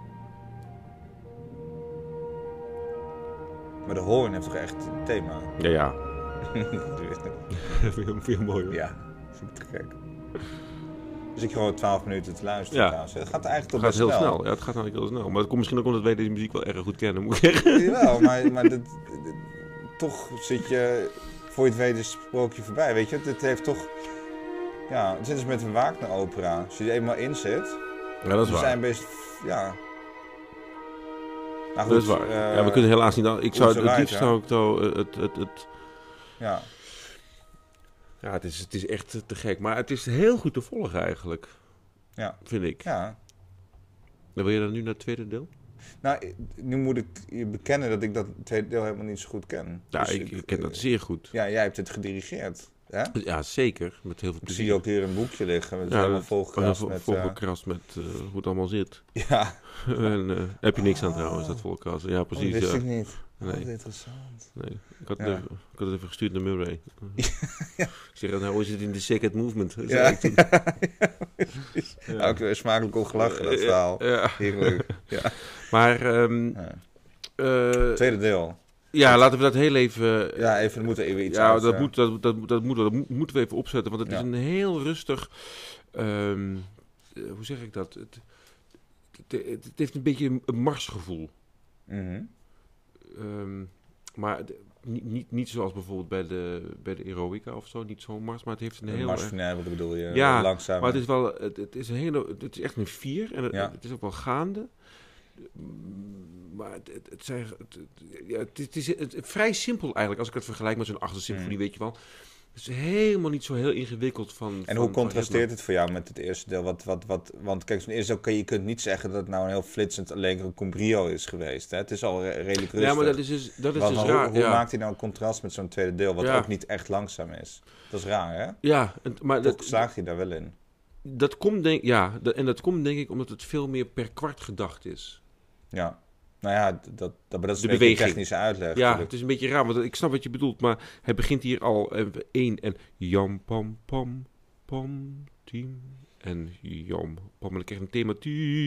Maar de hoorn heeft toch echt een thema? ja, ja. Vind je- vind je mooi, hoor. Ja, dat vind ik te gek. Dus ik gewoon twaalf minuten te luisteren Ja. trouwens. Het gaat eigenlijk toch Het gaat best heel snel. snel. Ja, het gaat eigenlijk heel snel. Maar het komt misschien ook omdat wij deze muziek wel erg goed kennen, moet ik zeggen. Jawel, maar, maar dit, dit- toch zit je, voor je het weet is het sprookje voorbij, weet je. Het heeft toch, ja, het is met een Wagner-opera. Als je er eenmaal in zit, Ja, dat is we waar. zijn best, ja. Nou Dat is waar. eh, ja, we kunnen helaas niet... Ik zou, Onze het liefst Wijs, zou ik zo... Het, het, het, het, Ja, ja, het is, het is echt te gek. Maar het is heel goed te volgen eigenlijk. Ja. Vind ik. ja. Dan wil je dan nu naar het tweede deel? Nou, nu moet ik je bekennen dat ik dat tweede deel helemaal niet zo goed ken. Ja, Dus ik, ik ken dat zeer goed. Ja, jij hebt het gedirigeerd, hè? Ja, zeker. Met heel veel Ik plezier. zie ook hier een boekje liggen. Het is Ja, helemaal dat- volgekrast vol- met... eh, volgekrast met eh, hoe het allemaal zit. ja, en eh, heb je niks aan trouwens, dat volgekrast. Ja, oh, precies. dat wist ja. ik niet. Nee. Oh, wat interessant. Nee, ik had, Ja. het even, ik had het even gestuurd naar Murray. Ja. Ik zeg, nou hoe is het in de Second Movement? Zei Ja, ik toen. ja, precies. Ja. Ook weer smakelijk om gelachen, dat Ja, verhaal. Ja. Heerlijk. Ja. Maar, ehm, Ja. eh, Tweede deel. ja, laten we dat heel even... Ja, even, er moet er even iets ja, uit. dat, eh. moet, dat, dat, dat, moet, dat mo- moeten we even opzetten, want het Ja. is een heel rustig... ehm, eh, hoe zeg ik dat? Het, het, het, het heeft een beetje een, een marsgevoel. Mhm. Ehm, maar de- niet, niet, niet zoals bijvoorbeeld bij de, bij de Eroica of zo, niet zo'n mars, maar het heeft een Een heel... mars erg- van, wat bedoel je? Ja, Langzaam. Maar het is wel, het, het is een hele, het is echt een vier en het, Ja. het is ook wel gaande. Maar het, het, het, zijn, het, het- ja, het, is- het is het- vrij simpel eigenlijk als ik het vergelijk met zo'n achtste symfonie, Mm. weet je wel. Het is helemaal niet zo heel ingewikkeld van... En van, hoe contrasteert van het voor jou met het eerste deel? Wat, wat, wat, want kijk, zo'n eerste deel, kun je kunt niet zeggen dat het nou een heel flitsend Allegro con brio is geweest. Hè? Het is al re- redelijk rustig. Ja, maar dat is dus, dat is Wat- dus hoe, raar. hoe ja. maakt hij nou een contrast met zo'n tweede deel, wat Ja. ook niet echt langzaam is? Dat is raar, hè? Ja, en- maar Toch dat, slaagt hij daar wel in. dat komt denk ja, dat, en dat komt denk ik omdat het veel meer per kwart gedacht is. Ja. Nou ja, d- dat, dat, maar dat is De een beetje een beweging. technische uitleg. Ja, natuurlijk. het is een beetje raar, want ik snap wat je bedoelt, maar hij begint hier al eh, één en jam pam pam pam tien en jam pam en dan krijg je een thema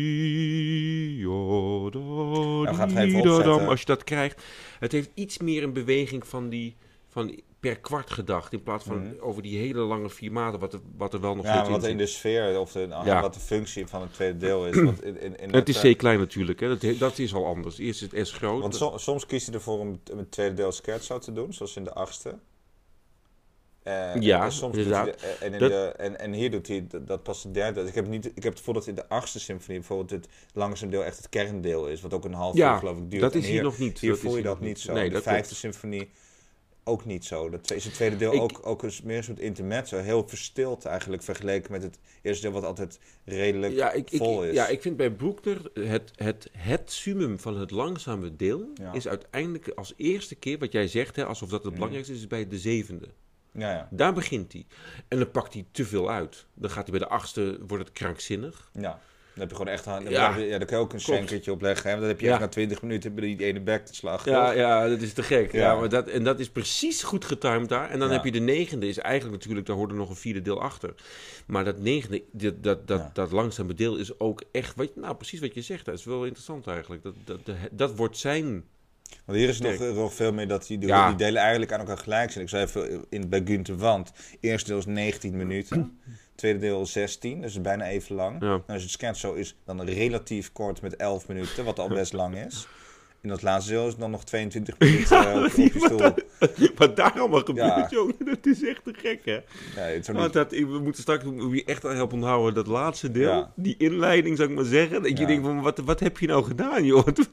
ti jo da Nou, gaat het di, even da, dam. opzetten. Als je dat krijgt, het heeft iets meer een beweging van die van per kwart gedacht in plaats van Mhm. over die hele lange vier maten wat er, wat er wel nog Ja, steeds maar wat in in zit. de sfeer, of de, Ja. wat de functie van het tweede deel is. Wat in, in, in Het is eh, C-klein natuurlijk, hè. Dat, dat is al anders. Eerst is het S groot. Want so- soms kiest hij ervoor om het- om het tweede deel scherzo te doen, zoals in de achtste. Eh, Ja, en soms doet hij inderdaad. de- en, in Dat- de, en, en hier doet hij dat, dat pas de derde. Dus ik heb, niet, ik heb het gevoel dat in de achtste symfonie bijvoorbeeld het langzaam deel echt het kerndeel is. Wat ook een half Ja, uur geloof ik duurt. dat En is hier nog niet. Hier Dat voel is je hier dat nog niet zo. Nee, de dat vijfde klopt. symfonie ook niet zo. Dat is het tweede deel Ik- ook, ook een, meer een soort intermezzo. Heel verstild eigenlijk vergeleken met het eerste deel wat altijd redelijk Ja, ik, ik, vol is. ja, ik vind bij Bruckner het, het, het summum van het langzame deel Ja. is uiteindelijk als eerste keer wat jij zegt, hè, alsof dat het Mm. belangrijkste is, is bij de zevende. ja, ja. Daar begint hij. En dan pakt hij te veel uit. Dan gaat hij bij de achtste, wordt het krankzinnig. Ja, dan heb je gewoon echt aan. Ja, Ja, ja, daar kan je ook een klopt. schenkertje op leggen. Hè? Dan heb je Ja. echt na twintig minuten heb je die ene bek te slag. Ja, toch? ja, dat is te gek. Ja. Ja. maar dat, en dat is precies goed getimed daar. En dan Ja. heb je de negende, is eigenlijk natuurlijk, daar hoort er nog een vierde deel achter. Maar dat negende, dat, dat, dat, Ja. dat langzame deel is ook echt, wat, nou precies wat je zegt, dat is wel interessant eigenlijk. Dat, dat, dat, dat wordt zijn... Want hier is nog, Sterk. nog veel meer dat die, die, Ja. die delen eigenlijk aan elkaar gelijk zijn. Ik zei even in, bij Günther Want. Eerste deel is negentien minuten. Tweede deel is zestien, dus bijna even lang. Ja. Nou, dus het scherzo is dan relatief kort met elf minuten, wat al best lang is. En dat laatste deel is dan nog tweeëntwintig minuten eh, op, op je stoel. Wat daar allemaal gebeurt, Ja. jongen, dat is echt te gek, hè? Ja, het is ook Want niet- dat, we moeten straks moet je echt aan helpen onthouden, dat laatste deel, Ja. die inleiding, zou ik maar zeggen. Dat je Ja. denkt van, wat, wat heb je nou gedaan, joh? Dat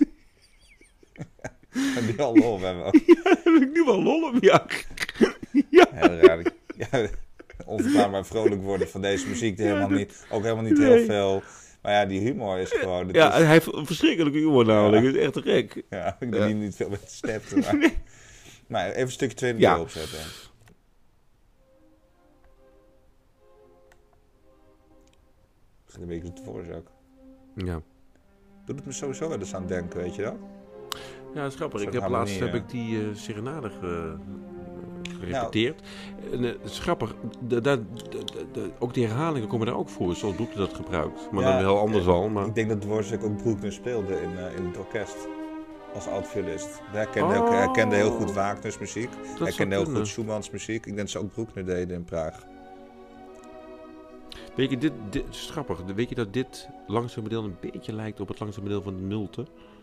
die al lol hebben we ook. heb ik nu wel lol om, ja. Ja. Heel raar. Ja, onverklaarbaar vrolijk worden van deze muziek. Die Ja, helemaal dat- niet, ook helemaal niet Nee. heel veel. Maar ja, die humor is gewoon. het Ja, is- hij heeft een verschrikkelijke humor namelijk. Ja. Dat is echt te gek. ja, ik ben Ja. hier niet veel met snapten. Maar, maar even een stukje tweede Ja. deel opzetten. Begint een beetje te voorzak. Ja. Doet het me sowieso wel eens aan denken, weet je dat? Ja, dat is grappig. Zo'n Ik heb laatst harmonie, heb ja. ik die eh serenade ge- gerepeteerd. En, eh, het is grappig. Da- da- da- da- ook die herhalingen komen daar ook voor, zoals Broekner dat gebruikt. Maar Ja, dan heel anders eh, al. Maar... Ik denk dat Dvorak ook Bruckner speelde in, eh, in het orkest. Als oud-violist. Hij kende, ook- hij kende heel goed Wagners muziek. Dat hij zou kende heel kunnen. goed Schumanns muziek. Ik denk dat ze ook Bruckner deden in Praag. Weet je, dit, dit het is grappig. Weet je dat dit langzame deel een beetje lijkt op het langzame deel van de Nulte?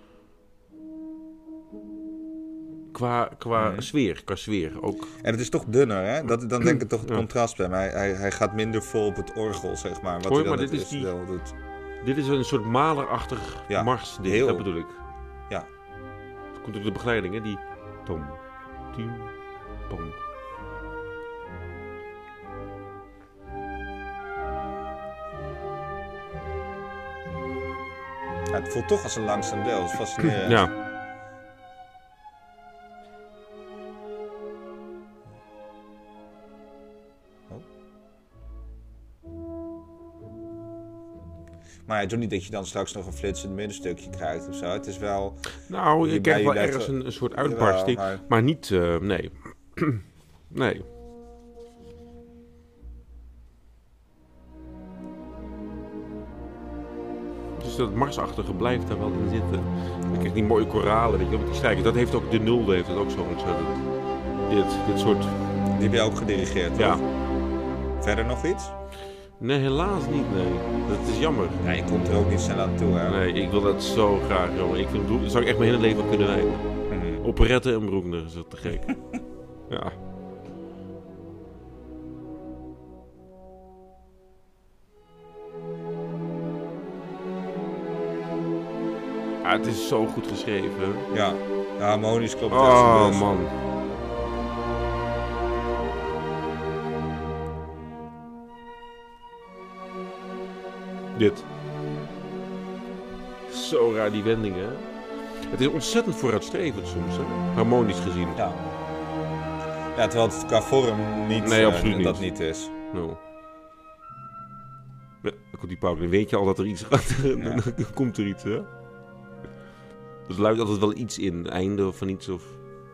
Qua, qua Nee. sfeer, qua sfeer ook. En het is toch dunner, hè? Dat, dan denk ik toch het Ja. contrast bij hem. Hij, hij, hij gaat minder vol op het orgel, zeg maar. Wat Hoor, hij dan maar het dit is eerste die- deel doet. Dit is een soort malerachtig Ja, marsding, heel. dat bedoel ik. Ja. Het komt ook de begeleiding, hè? Die tom, tien, pom. Ja, het voelt toch als een langzaam deel. Dat is fascinerend. Ja. Maar het is ook niet dat je dan straks nog een flitsend middenstukje krijgt of zo. Het is wel... Nou, je Je krijgt wel blijft ergens wel- een, een soort Jawel, uitbarsting, maar- maar niet, eh, nee. Nee. Dus dat marsachtige blijft daar wel in zitten. Dan krijg je die mooie koralen, weet je wel, met die strijkers. Dat heeft ook de nulde, heeft het ook zo ontzettend. Dit, dit soort, Die heb je ook gedirigeerd, ja. toch? Verder nog iets? Nee, helaas niet, nee. Dat is jammer. Ja, je komt er ook niet snel aan toe, hè? Nee, ik wil dat zo graag, jongen. Ik vind Broek, dat zou ik echt mijn hele leven aan kunnen wijden. Mhm. Operette en Broekner, is dat te gek. Ja. Ja, het is zo goed geschreven. Ja, ja harmonisch klopt het echt zo Oh, dus. man. Dit. Zo raar die wendingen. Het is ontzettend vooruitstrevend soms, hè? Harmonisch gezien. Ja. Ja, terwijl het qua vorm niet, Nee, uh, absoluut dat niet. niet is. No. Ja, dan komt die pauze. Dan weet je al dat er iets gaat. Ja. Dan komt er iets, hè? Dus er luidt altijd wel iets in. Einde van iets of...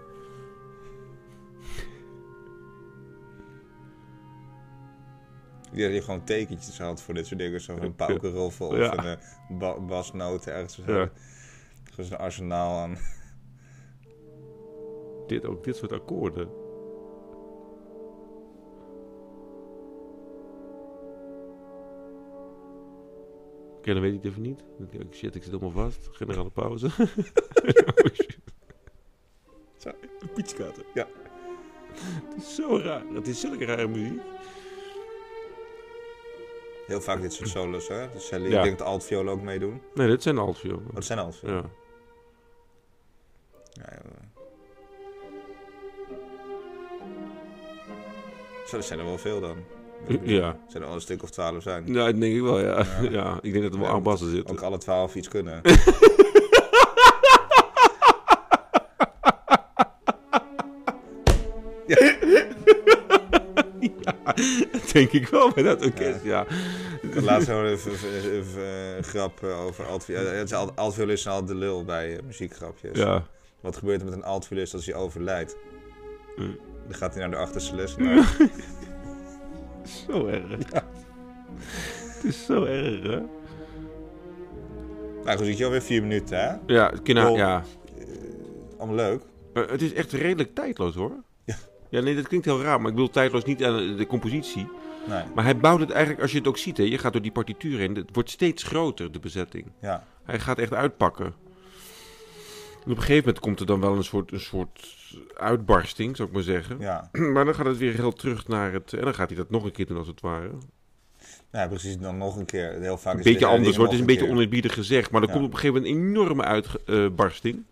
Die had je gewoon tekentjes had voor dit soort dingen. Zo'n een paukenroffel of Ja. een uh, ba basnoot ergens. Ja. Gewoon een arsenaal aan. Dit ook, dit soort akkoorden. Oké, dan weet ik het even niet. Dan denk ik, shit, ik zit helemaal vast. Generale pauze. Oh, shit. Zo, een pietskater. Ja. Het is zo raar. Het is zulke rare muziek. Heel vaak dit soort solos, hè? Dus Sally, Ja. ik denk dat de altviolen ook meedoen. Nee, dit zijn altviolen. Oh, dat zijn altviolen. Ja. Ja, joh. Zo, dat zijn er wel veel dan. Ja. Zijn er al een stuk of twaalf zijn. Ja, dat denk ik wel, ja. Ja. Ja, ik denk dat er wel Ja, aan bassen zitten. Ook alle twaalf iets kunnen. Ja. Ja, dat denk ik wel bij dat orkest, ja. Ik had laatst gewoon even, even, even een grap uh, over altviolen. Het is al- Altviolisten zijn altijd de lul bij uh, muziekgrapjes. Ja. Wat gebeurt er met een altviolist als hij overlijdt? Mm. Dan gaat hij naar de achterste lesnaar. Zo erg. Ja. Het is zo erg, hè? Nou, goed, zit je alweer vier minuten, hè? Ja, kina, Cool. ja. Allemaal leuk. Uh, het is echt redelijk tijdloos, hoor. Ja. Ja, nee, dat klinkt heel raar, maar ik bedoel tijdloos niet aan de compositie. Nee. Maar hij bouwt het eigenlijk, als je het ook ziet, hè, je gaat door die partituur heen, het wordt steeds groter, de bezetting. Ja. Hij gaat echt uitpakken. En op een gegeven moment komt er dan wel een soort, een soort uitbarsting, zou ik maar zeggen. Ja. Maar dan gaat het weer heel terug naar het... En dan gaat hij dat nog een keer doen, als het ware. Ja, precies. Dan nog een keer. Heel vaak Een is beetje het, anders hoor, het is een beetje keer. oneerbiedig gezegd. Maar er Ja. komt op een gegeven moment een enorme uitbarsting.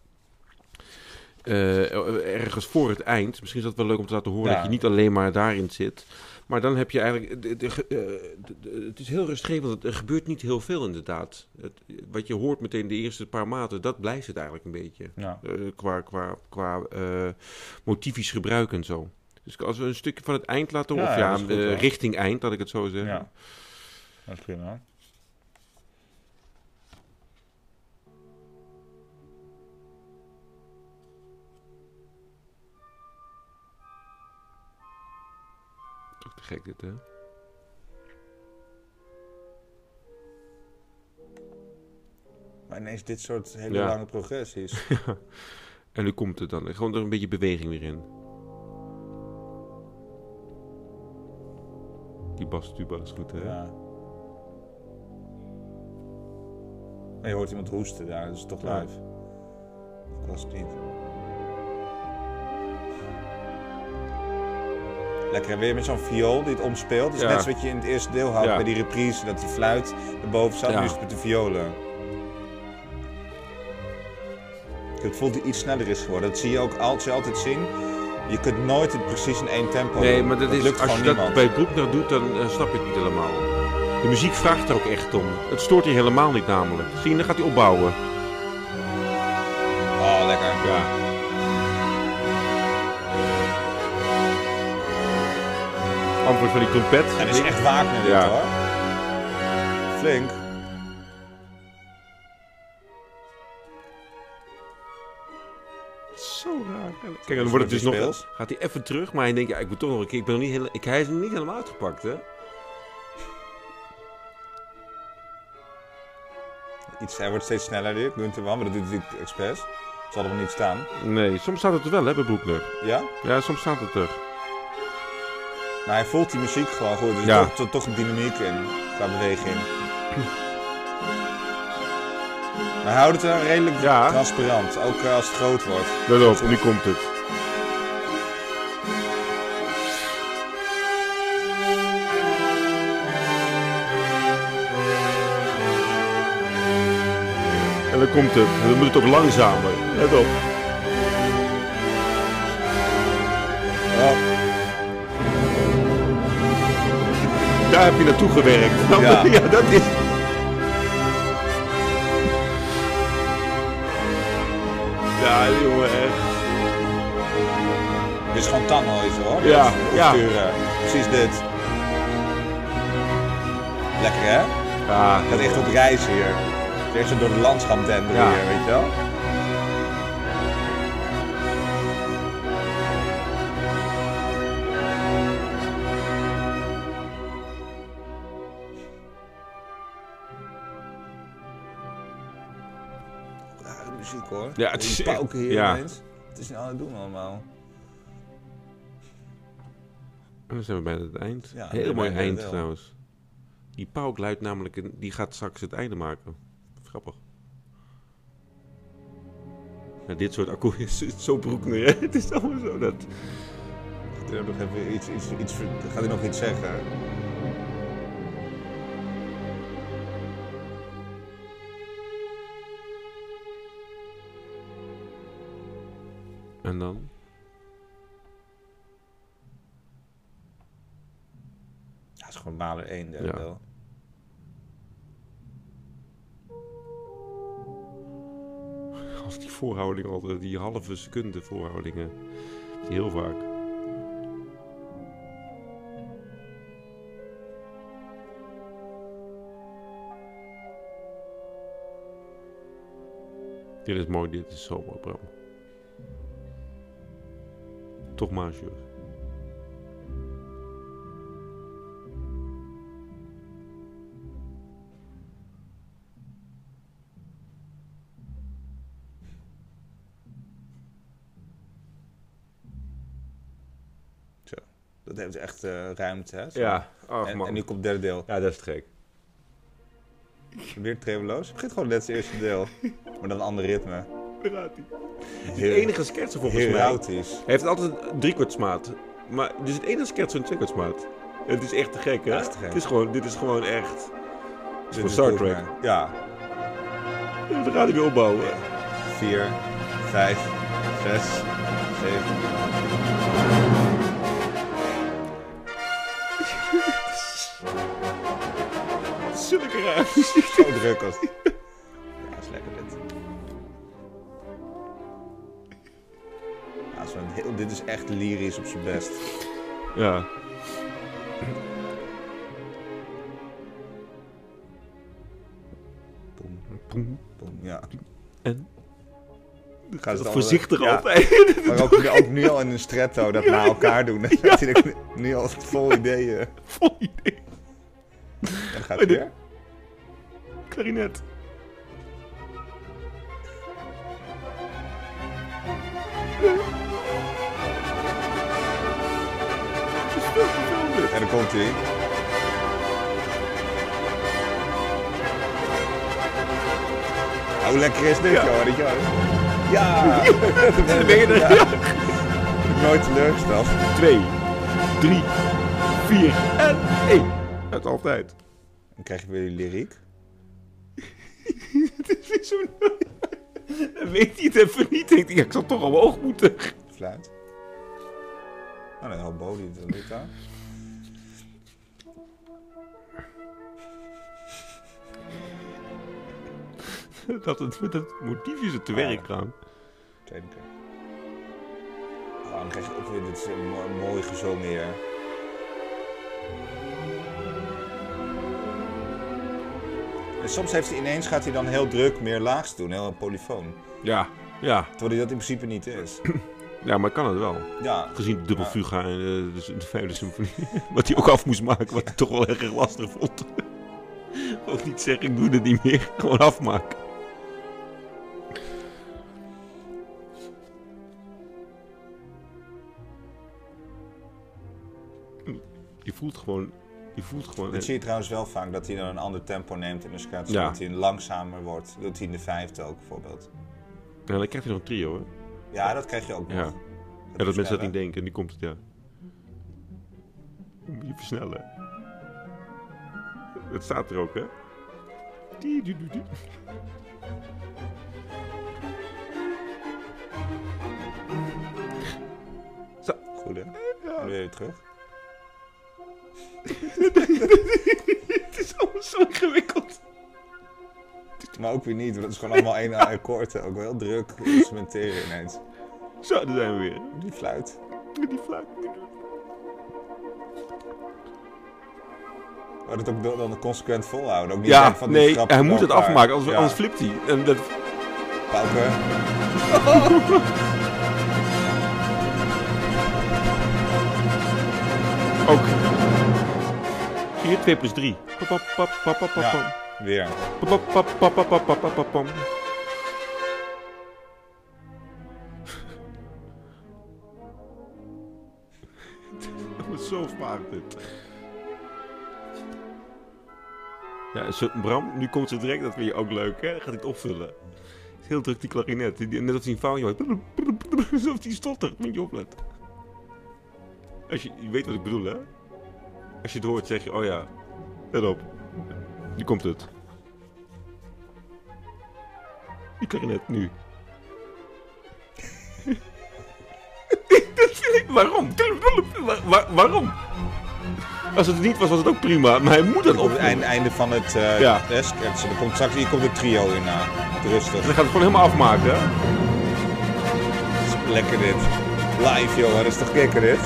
Uh, ergens voor het eind. Misschien is dat wel leuk om te laten horen Ja. dat je niet alleen maar daarin zit. Maar dan heb je eigenlijk... De, de, de, de, het is heel rustgevend, want er gebeurt niet heel veel inderdaad. Het, wat je hoort meteen de eerste paar maten, dat blijft het eigenlijk een beetje. Ja. Uh, qua qua, qua uh, motivisch gebruik en zo. Dus als we een stukje van het eind laten horen, Ja, of ja, dat is goed, uh, hoor. richting eind, laat ik het zo zeggen. Ja. Dat is prima. Toch te gek dit, hè? Maar ineens dit soort hele Ja. lange progressies. En nu komt het dan. Gewoon er een beetje beweging weer in. Die bastuba is goed, hè? Ja. En je hoort iemand hoesten daar, dat is toch Ja. live. Dat was het niet. Lekker, en weer met zo'n viool die het omspeelt. Dus Ja. net zoals wat je in het eerste deel had Ja. bij die reprise, dat die fluit erboven zat. Ja. Nu is het met de violen. Het voelt dat iets sneller is geworden. Dat zie je ook als je altijd zien. Je kunt nooit het precies in één tempo Nee, doen. maar dat, is, lukt als je gewoon dat niemand. bij Broekner doet, dan uh, snap je het niet helemaal. De muziek vraagt er ook echt om. Het stoort hij helemaal niet namelijk. Zie je, dan gaat hij opbouwen. Oh, lekker. Ja. Antwoord van die trompet. En dat is echt Wagner dit, Ja. hoor. Flink. Zo raar. Kijk, dan wordt het dus nog... speels. Gaat hij even terug, maar hij denkt, ja, ik moet toch nog een keer... Ik ben nog niet hele, ik, hij is nog niet helemaal uitgepakt, hè? Iets, hij wordt steeds sneller, dit. Gunther Wan, maar dat doet hij natuurlijk expres. Zal er wel niet staan. Nee, soms staat het er wel, hè, bij Broekner. Ja? Ja, soms staat het er. Maar hij voelt die muziek gewoon goed. Er zit Ja. toch, toch, toch een dynamiek in, qua beweging. Maar hij houdt het wel redelijk Ja. transparant, ook eh, als het groot wordt. Let op, nu komt het. En dan komt het. En dan moet het ook langzamer. Let op. Oh, Daar heb je naartoe gewerkt. Ja. ja dat is... Ja, jongen, echt. Dit is gewoon Tannhäuser hoor. Ja, Dit, ja. Sturen. Precies dit. Lekker hè? Ja, Ik gaat echt op reis hier. Het is echt zo door het landschap denderen Ja. hier, weet je wel? Rare muziek hoor. Ja, het Die is pauken echt- hier ja. ineens. Het is niet aan het doen allemaal. En dan zijn we bijna het eind. Ja, Heel bijna mooi het eind wel. trouwens. Die pauk luidt namelijk, een, die gaat straks het einde maken. Grappig. Ja, dit soort akkoorden is is zo broekner, hè? Het is allemaal zo dat... Gaat hij nog even iets, iets, iets, gaat hij nog iets zeggen? En dan? Ja, het is gewoon Mahler één, derde Ja. deel. Als die voorhouding altijd, die halve seconde voorhoudingen. Die heel vaak. Dit is mooi, dit is zo mooi, Bram. Toch majeur. Dat heeft echt uh, ruimte, hè? Zo. Ja, ach en, man. en nu komt het derde deel. Ja, dat is te gek. Weer tremeloos. Het begint gewoon net als het eerste deel. Maar dan een ander ritme. Daar gaat hij. Het Heel- enige schertsen volgens mij. Herautisch. Hij heeft altijd een driekwartsmaat. Maar dus het enige schertsen een tweekwartsmaat. Het is echt te gek, hè? Ja, dat is te gek. Het is gewoon, dit is gewoon echt... Het is Dit voor is Star goed, Trek. maar- Ja. Ja, dan gaat hij weer opbouwen. Vier, vijf, zes, zeven. Zulke raar muziek. Zo druk als... Ja, dat is lekker dit. Ja, zo'n heel, dit is echt lyrisch op zijn best. Ja. Boom, Poem. boom, ja. En? Gaan ze dan- Voorzichtig ja. altijd. Maar ook nu, ook nu al in een stretto dat na elkaar doen. Dan gaat hij er nu al vol ideeën. Vol idee. Dan gaat hij weer. Klarinet. En dan komt hij. Ah, hoe lekker is dit, Ja. joh? Weet je wel? Ja! Dan ben je er. Ja. Ja. Ik ben nooit teleurgesteld. Twee, drie, vier en één. Het altijd. Dan krijg je weer die lyriek. Het is weer zo... Dan weet hij het even niet. Denkt hij, ja, ik zal toch omhoog moeten. Fluit. Oh nee, hobo, die doet daar. Dat het met het motiefje zo te Ja. werk gaan. Tweede keer. Oh, dan krijg je ook weer dit is een mo- mooi gezongen hier. En soms heeft hij ineens, gaat hij dan heel druk meer laags doen, heel polyfoon. Ja, ja. Terwijl hij dat in principe niet is. Ja, maar kan het wel. Ja, Gezien de dubbelfuga en uh, de, de vijfde symfonie. Wat hij ook af moest maken, wat hij toch wel erg lastig vond. Ook niet zeggen, ik doe het niet meer. Gewoon afmaken. Je voelt gewoon... Je voelt gewoon... dat zie je trouwens wel vaak, dat hij dan een ander tempo neemt in een scratch. Ja. Dat hij langzamer wordt. Dat doet hij in de vijfde ook bijvoorbeeld. Ja, dan krijg je nog een trio, hè? Ja, dat krijg je ook nog. Ja. Ja, dat mensen dat versnellen. niet denken. Nu komt het, ja. Dan moet je versnellen. Het staat er ook, hè? Die, die, die, die. Zo. Goed hè? En weer terug. Het is allemaal zo ingewikkeld. Het is Maar ook weer niet, want het is gewoon allemaal één akkoord. Ook wel heel druk instrumenteren ineens. Zo, daar zijn we weer. Die fluit. Die fluit. Maar dat ook dan consequent volhouden. Ook niet Ja, van die nee, grap hij moet het elkaar. afmaken, anders, Ja. anders flipt hij. En dat... Pauken. Ook. Zie je, twee plus drie. Papapapapapapam. Ja, weer. Papapapapapapapam. Dat wordt zo vaak dit. Ja, zo, Bram, nu komt ze direct, dat vind je ook leuk, hè? Dan gaat hij het opvullen. Het is heel druk, die klarinet. Die, net als die foutje hoort. Alsof die stottert, moet je opletten. Als je, je weet wat ik bedoel, hè? Als je het hoort, zeg je, oh ja, let op. Nu komt het. Die klarinet, nu. Dat vind ik, waarom? Waar, waar, waarom? Als het niet was, was het ook prima, maar hij moet het Op het op. einde, einde van het uh, Ja. ja. sketchen. Er komt straks hier komt het trio in na. Rustig. En dan gaat het gewoon helemaal afmaken, hè? Lekker dit. Live, joh. Dat is toch kikker dit?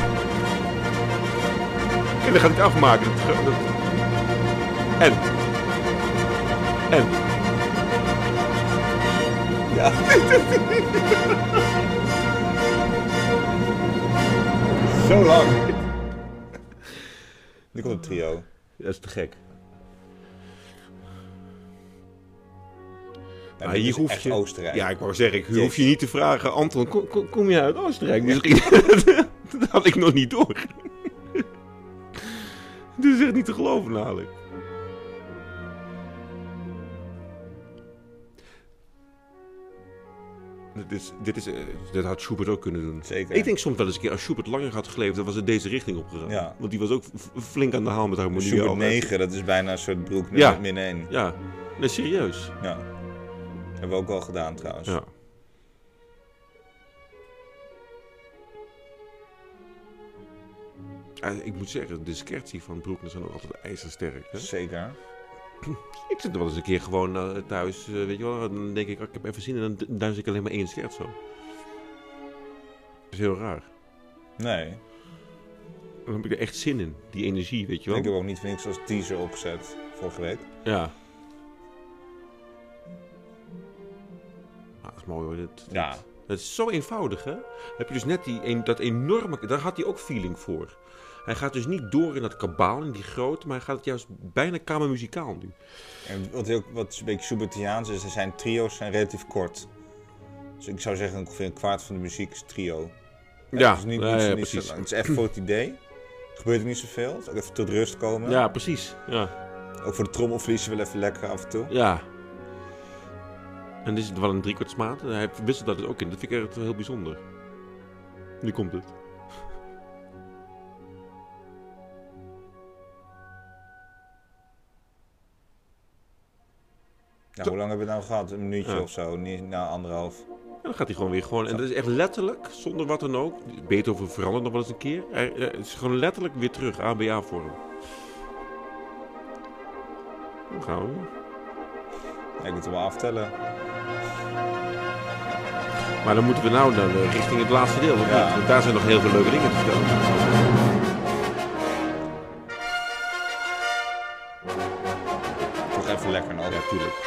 En dan gaat het afmaken. Dat, dat... En. En. Ja. Zo lang. Nu komt het trio. Dat is te gek. Ja, Maar dit hier is hoef echt je... Oostenrijk. Ja, ik wou zeggen, hier Jezus. hoef je niet te vragen, Anton, kom, kom, kom je uit Oostenrijk? Misschien. Dat had ik nog niet door. Dit is echt niet te geloven, namelijk. Dit, is, dit, is, uh, dit had Schubert ook kunnen doen. Zeker. Ik denk soms wel eens een keer, als Schubert langer had geleefd, dan was het deze richting opgegaan. Ja. Want die was ook f- flink aan de haal met harmonie. Schubert al. negen, dat is bijna een soort broek Ja. min één. Ja, nee, serieus. Ja. Hebben we ook wel gedaan trouwens. Ja. Uh, ik moet zeggen, de scherzi van Bruckner zijn ook altijd ijzersterk. Hè? Zeker. Ik zit er wel eens een keer gewoon uh, thuis, uh, weet je wel, dan denk ik, oh, ik heb even zin en dan duiz ik alleen maar één scherzo. Dat is heel raar. Nee. Dan heb ik er echt zin in, die energie, weet je wel. Ik heb ook niet voor niks als teaser opgezet vorige week. Ja. Ah, dat is mooi hoor. Dit, Ja. Het is zo eenvoudig, hè? Heb je dus net die, een, dat enorme... Daar had hij ook feeling voor. Hij gaat dus niet door in dat kabaal, in die grote, maar hij gaat het juist bijna kamermuzikaal nu. En wat, heel, wat een beetje Schubertiaans is, er zijn trio's zijn relatief kort. Dus ik zou zeggen ongeveer een kwart van de muziek is trio. Ja, het is niet, ja, niet, ja, niet precies. zo lang. Het is echt voor het idee. Er gebeurt er niet zoveel. Het is ook even tot rust komen. Ja, precies. Ja. Ook voor de trommelvliezen wel even lekker af en toe. Ja. En dit is wel een driekwartsmaat. Hij wisselt dat ook in. Dat vind ik echt heel bijzonder. Nu komt het. Ja, hoe lang hebben we het nou gehad? Een minuutje Ja. of zo? Niet, nou, anderhalf. En dan gaat hij gewoon weer gewoon... En dat is echt letterlijk, zonder wat dan ook. Beethoven verandert nog wel eens een keer. Hij, hij is gewoon letterlijk weer terug. A B A-vorm. Dan gaan we. Ja, ik moet hem wel aftellen. Maar dan moeten we nou dan eh, richting het laatste deel. of Ja. niet? Want daar zijn nog heel veel leuke dingen te vertellen. Toch even lekker nog. Ja, tuurlijk.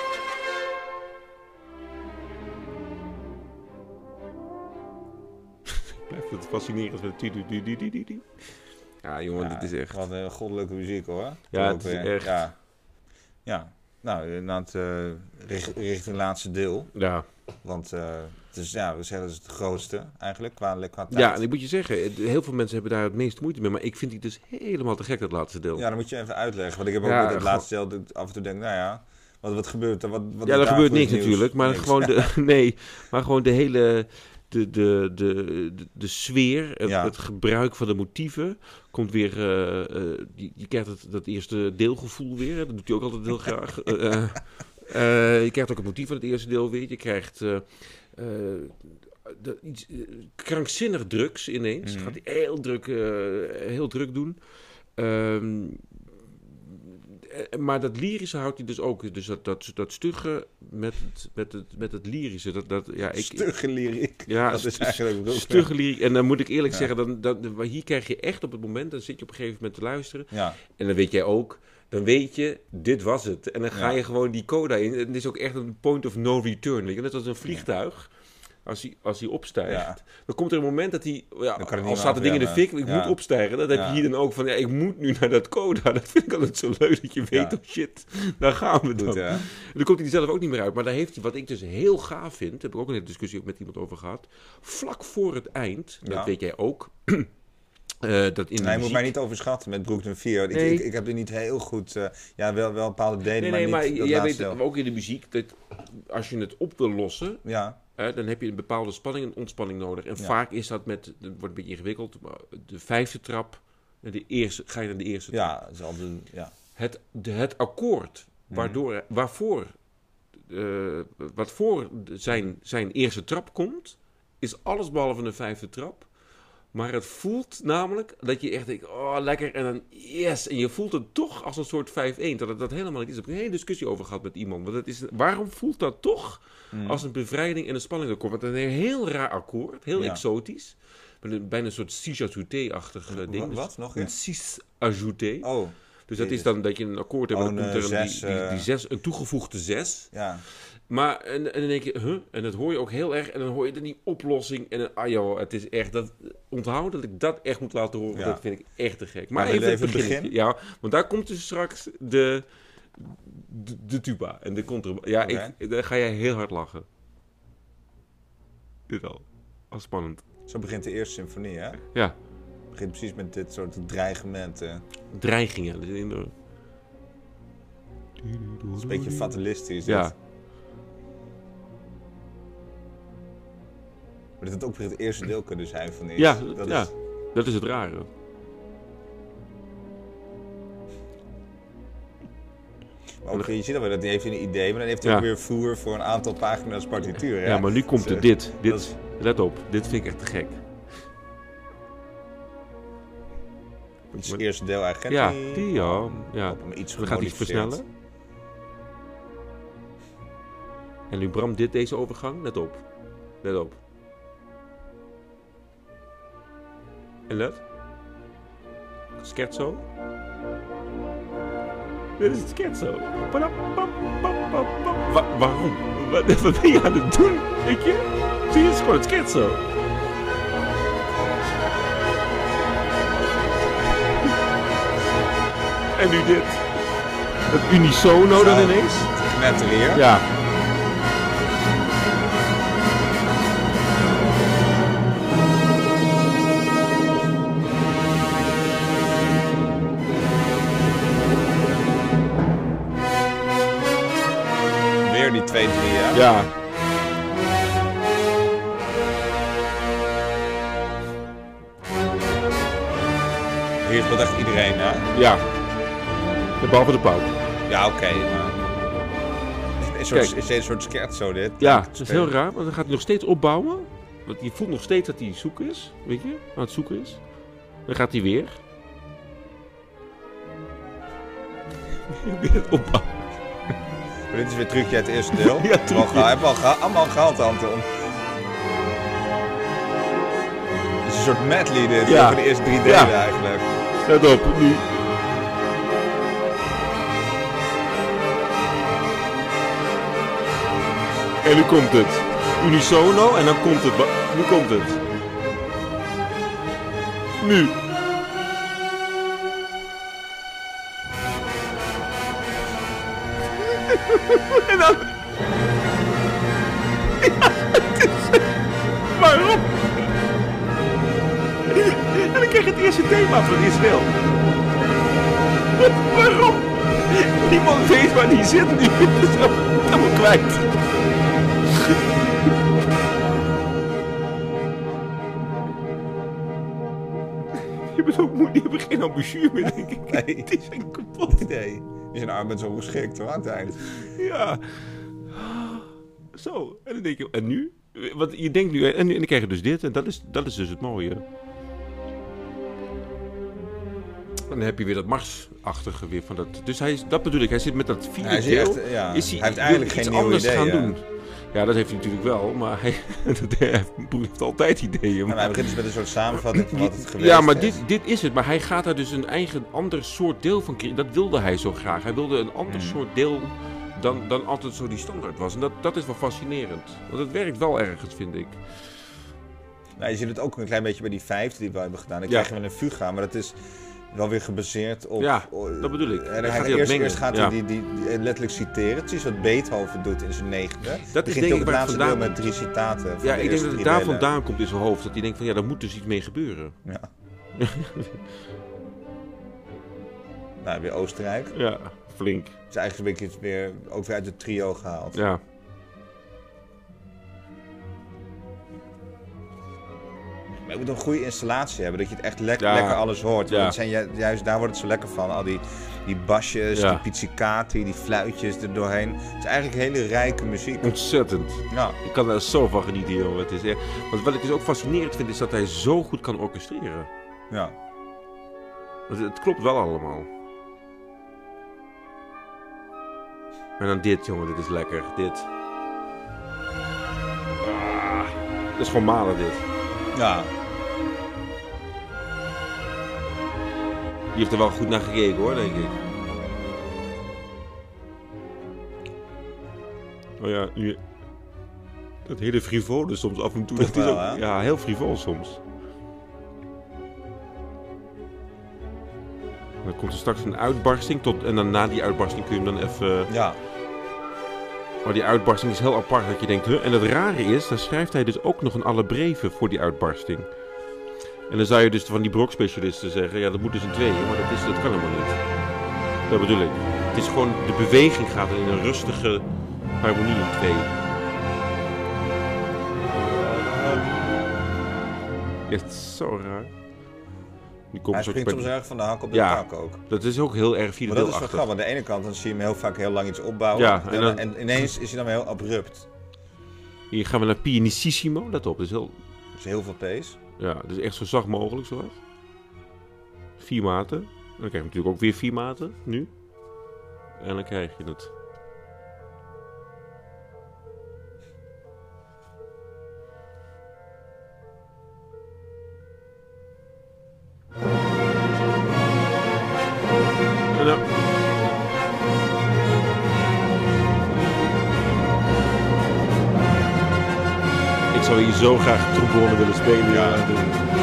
Ik blijf het fascinerend met die, die, die, die, die, die. Ja, jongen, Ja, dit is echt... Wat een goddelijke muziek hoor. Ja, Ook het is weer. echt- Ja. Ja. Nou, inderdaad, uh, richt, richting het laatste deel. Ja. Want uh, het is, ja, we zeggen dat is het grootste eigenlijk qua, qua tijd. Ja, en ik moet je zeggen, heel veel mensen hebben daar het meest moeite mee. Maar ik vind die dus helemaal te gek, dat laatste deel. Ja, dan moet je even uitleggen. Want ik heb ook Ja, met het gewoon- laatste deel dat ik af en toe denk, nou ja, wat, wat gebeurt er? Wat, wat ja, is er daar gebeurt voor niks het nieuws? natuurlijk. Maar Niks. gewoon de, nee, maar gewoon de hele... De, de, de, de, de sfeer, het, Ja. het gebruik van de motieven komt weer... eh, eh, je, je krijgt het, dat eerste deelgevoel weer. hè. Dat doet hij ook altijd heel graag. Eh, eh, eh, je krijgt ook het motief van het eerste deel weer. Je krijgt eh, eh, de, iets eh, krankzinnig drugs ineens. Mhm. Gaat hij heel druk, eh, heel druk doen. Ehm, eh, maar dat lyrische houdt hij dus ook. Dus dat, dat, dat stugge met het, met het, met het lyrische. Dat, dat, ja, ik, Stugge lyriek. Ja, dat is eigenlijk ook stugge lyriek. En dan moet ik eerlijk Ja. zeggen, dan, dan, hier krijg je echt op het moment, dan zit je op een gegeven moment te luisteren. Ja, En dan weet jij ook, dan weet je, dit was het. En dan ga Ja. je gewoon die coda in. En het is ook echt een point of no return. Weet je? Net als een vliegtuig. Als hij, als hij opstijgt, Ja. dan komt er een moment dat hij... Ja, Dan kan het niet als meer staat de ding in de fik, ik afremmen. moet Ja. opstijgen. Dat heb Ja. je hier dan ook van, ja, ik moet nu naar dat coda. Dat vind ik altijd zo leuk, dat je weet, Ja. oh shit, daar gaan we dan. goed hè. En dan komt hij er zelf ook niet meer uit. Maar daar heeft hij, wat ik dus heel gaaf vind, daar heb ik ook een hele discussie met iemand over gehad. Vlak voor het eind, dat Ja. weet jij ook... Uh, dat in de Nee, je moet muziek- mij niet overschatten met Brooklyn vier. Ik, Nee. ik, ik heb er niet heel goed... uh, ja, wel, wel bepaalde delen, Nee, nee, maar maar niet dat jij laatste weet deel. ook in de muziek, dat als je het op wil lossen, Ja, hè, dan heb je een bepaalde spanning en ontspanning nodig. En Ja. vaak is dat met, het wordt een beetje ingewikkeld, maar de vijfde trap, de eerste, ga je naar de eerste trap. ja, dat is altijd... Ja. Het, de, het akkoord, waardoor, waarvoor, uh, wat voor zijn, zijn eerste trap komt, is allesbehalve een vijfde trap. Maar het voelt namelijk dat je echt denkt, oh lekker, en dan yes. En je voelt het toch als een soort vijf-een, dat het dat helemaal niet is. Ik heb een hele discussie over gehad met iemand. Want het is, waarom voelt dat toch Mm. als een bevrijding en een spanning akkoord? Want het is een heel raar akkoord, heel Ja. exotisch. Met een, bijna een soort sis ajouté-achtig uh, ding. Wat? Wat? Nog Een een? sis ajouté. Oh, Dus dat is Jezus. dan dat je een akkoord hebt, Oh, en dan een, komt er een, zes, die, die, die eh. zes, een toegevoegde zes. ja. Maar, en, en dan denk je, huh? En dat hoor je ook heel erg. En dan hoor je dan die oplossing. En dan, ah joh, het is echt, dat, onthoud dat ik dat echt moet laten horen. Ja. Dat vind ik echt te gek. Maar Maar even, even het het begin. begin? Ja, want daar komt dus straks de, de, de tuba en de contra. Ja, Oké. ik, dan ga jij heel hard lachen. Dit al. Al spannend. Zo begint de eerste symfonie, hè? Het Ja, begint precies met dit soort dreigementen. dreigingen. Dus in de... Het is een beetje fatalistisch. Ja. dit. Maar dat het ook weer het eerste deel kunnen zijn van iets. Ja, dat ja. Is, Dat is het rare. maar ook, je ziet al wel dat hij heeft een idee, maar dan heeft hij Ja. ook weer voer voor een aantal pagina's partituur. Ja, Ja, maar nu komt Dus, er dit. dat dit is- Let op, dit vind ik echt te gek. Het is het eerste deel eigenlijk. Ja, Die- die ja. ja. Op hem iets Dan gaat hij gemodificeerd. versnellen. En nu Bram, dit, deze overgang, let op. Let op. En let. Scherzo. Dit is het scherzo. Padam, pam, pam, pam, pam. Wa- waarom? Wat, wat ben je aan het doen? Weet je? Zie je, het is gewoon het scherzo. En nu dit. Het unisono dan Zo. ineens. Net weer. Ja. Weer die twee, drie, hè? Ja. Hier speelt echt iedereen, hè? Ja. Behalve de pauk. Ja, oké, maar... Een soort, Kijk. is een soort scherzo dit. Ja, het is heel raar, want dan gaat hij nog steeds opbouwen. Want je voelt nog steeds dat hij zoeken is, weet je? Aan het zoeken is. Dan gaat hij weer. Weer het opbouwen. Maar dit is weer trucje uit het eerste deel. Ja, Hebben we al trucje. geha- hebben we al geha- allemaal gehaald, Anton. Het is een soort medley dit, Ja. over de eerste drie delen Ja. eigenlijk. Let op, nu. En nu komt het. Unisono en dan komt het. Wa- Nu komt het. Nu. En dan... Ja, het is... Waarom? En dan krijg je het eerste thema van Israël. Wat? Waarom? Niemand weet waar die zit nu. Het is helemaal kwijt. Je bent ook moe, die hebben geen ambition meer, denk ik. Nee. Die zijn kapot. Nee, die zijn arbeid zo geschikt hoor, aan het eind. Ja. Zo, en dan denk je, en nu? Want je denkt nu, en, nu- en dan krijg je dus dit, en dat is, dat is dus het mooie. dan heb je weer dat Mars-achtige weer van dat. Dus hij is, dat bedoel ik, hij zit met dat vierde Hij, deel. echt, ja. Is hij, hij heeft eigenlijk iets geen nieuw anders idee. gaan Ja. doen. Ja, dat heeft hij natuurlijk wel, maar hij, hij heeft altijd ideeën. Ja, maar hij begint dus met een soort samenvatting van wat het geweest Ja, maar is. dit, dit is het. Maar hij gaat daar dus een eigen ander soort deel van creëren. Dat wilde hij zo graag. Hij wilde een ander Hmm. soort deel dan, dan altijd zo die standaard was. En dat, dat is wel fascinerend. Want het werkt wel ergens, vind ik. Nou, je ziet het ook een klein beetje bij die vijfde die we hebben gedaan. Dan Ja. krijg je met een fuga, maar dat is wel weer gebaseerd op... Ja, o- dat bedoel ik. En Dan hij, gaat hij dat eerst, mengen. eerst gaat Ja. hij die, die, die letterlijk citeren. Het is wat Beethoven doet in zijn negende. Dat is Begint denk hij ik ook het waar het laatste deel vandaan met drie citaten. van Ja, de ik denk eerste dat het drie daar delen. vandaan komt in zijn hoofd. Dat hij denkt van, ja, daar moet dus iets mee gebeuren. Ja. Nou, weer Oostenrijk. Het Ja, flink. is eigenlijk een beetje weer, ook weer uit het trio gehaald. Ja. Maar je moet een goede installatie hebben, dat je het echt lekker, Ja. lekker alles hoort. Want Ja. het zijn ju- juist daar wordt het zo lekker van. Al die, die basjes, Ja. die pizzicati, die fluitjes er doorheen. Het is eigenlijk hele rijke muziek. Ontzettend. Ja, Ik kan daar zo van genieten, joh. Het is echt... Want wat ik dus ook fascinerend vind, is dat hij zo goed kan orchestreren. ja. Het, het klopt wel allemaal. En dan dit, jongen, dit is lekker. Dit. Ah, dat is gewoon malen, dit. Ja, Die heeft er wel goed naar gekeken, hoor, denk ik. Oh ja, nu... Dat hele frivole soms af en toe. Toch Dat is wel, ook, hè? ja, heel frivol soms. Dan komt er straks een uitbarsting tot, en dan na die uitbarsting kun je hem dan even... ja. Maar die uitbarsting is heel apart dat je denkt... Huh? En het rare is, dan schrijft hij dus ook nog een alle brieven voor die uitbarsting. En dan zou je dus van die brokspecialisten zeggen... Ja, dat moet dus in tweeën, maar dat, is, dat kan helemaal niet. Dat bedoel ik. Het is gewoon, de beweging gaat in een rustige harmonie in tweeën. Ja, het is zo raar. Die komt Hij zo springt soms erg van de hak op de Ja. tak ook. Dat is ook heel erg vierde Maar dat is wel deelachtig. grappig. Aan de ene kant dan zie je hem heel vaak heel lang iets opbouwen. Ja, en, en dan, dan- en ineens is hij dan weer heel abrupt. Hier gaan we naar pianissimo, let op. Dat is heel... Dus heel veel pace. Ja, dus echt zo zacht mogelijk zoals. Vier maten. En dan krijg je natuurlijk ook weer vier maten, nu. En dan krijg je het. En dan... Ik zou hier zo graag trombone willen spelen. Ja. Ja.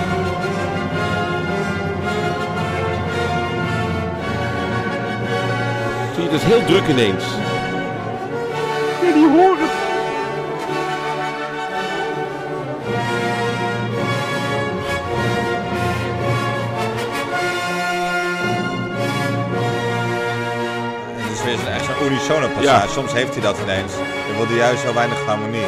Zie je, het is heel druk ineens. Ja, die horen. En het is weer zo'n echt zo'n unisono passage. Ja. Soms heeft hij dat ineens. Dan wil hij juist heel weinig harmonie.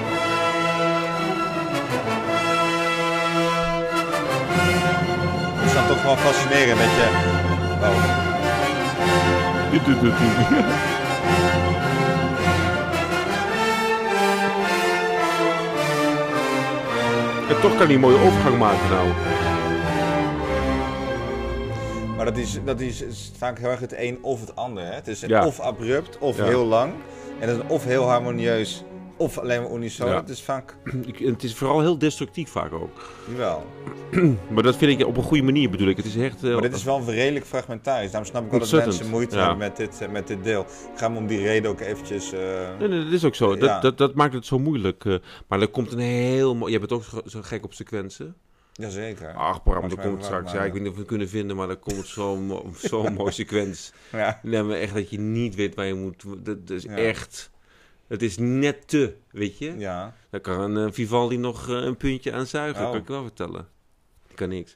Het is dan toch wel fascinerend dat je... Oh, Dit doet het niet. En toch kan hij een mooie overgang maken nou. maar dat is, dat is, is vaak heel erg het een of het ander. Hè? Het is Ja. of abrupt of Ja. heel lang. En het is of heel harmonieus of alleen maar unisono. Ja. Het is vaak... Ik- en het is vooral heel destructief vaak ook. Wel. Maar dat vind ik op een goede manier bedoel ik. Het is echt... heel- Maar dit is wel redelijk fragmentarisch. Daarom snap ik wel dat Ontzettend, mensen moeite ja. hebben met dit, eh, met dit deel. Ik ga hem om die reden ook eventjes... eh, Nee, nee, dat is ook zo. Dat, Ja. dat, dat maakt het zo moeilijk. eh. maar er komt een heel mooi... Jij bent ook zo, zo gek op sequenzen. Jazeker. Ach, Bram, Maak dat mij komt wel straks. maar- Ja, ik weet niet of we het kunnen vinden, maar er komt zo'n mo zo'n mooi sequent. Ja. Nee, maar echt dat je niet weet waar je moet... Dat, dat is Ja. echt... Het is net te, weet je? Ja. Daar kan eh, Vivaldi nog eh, een puntje aan zuigen, Oh. kan ik wel vertellen. Ik kan niks.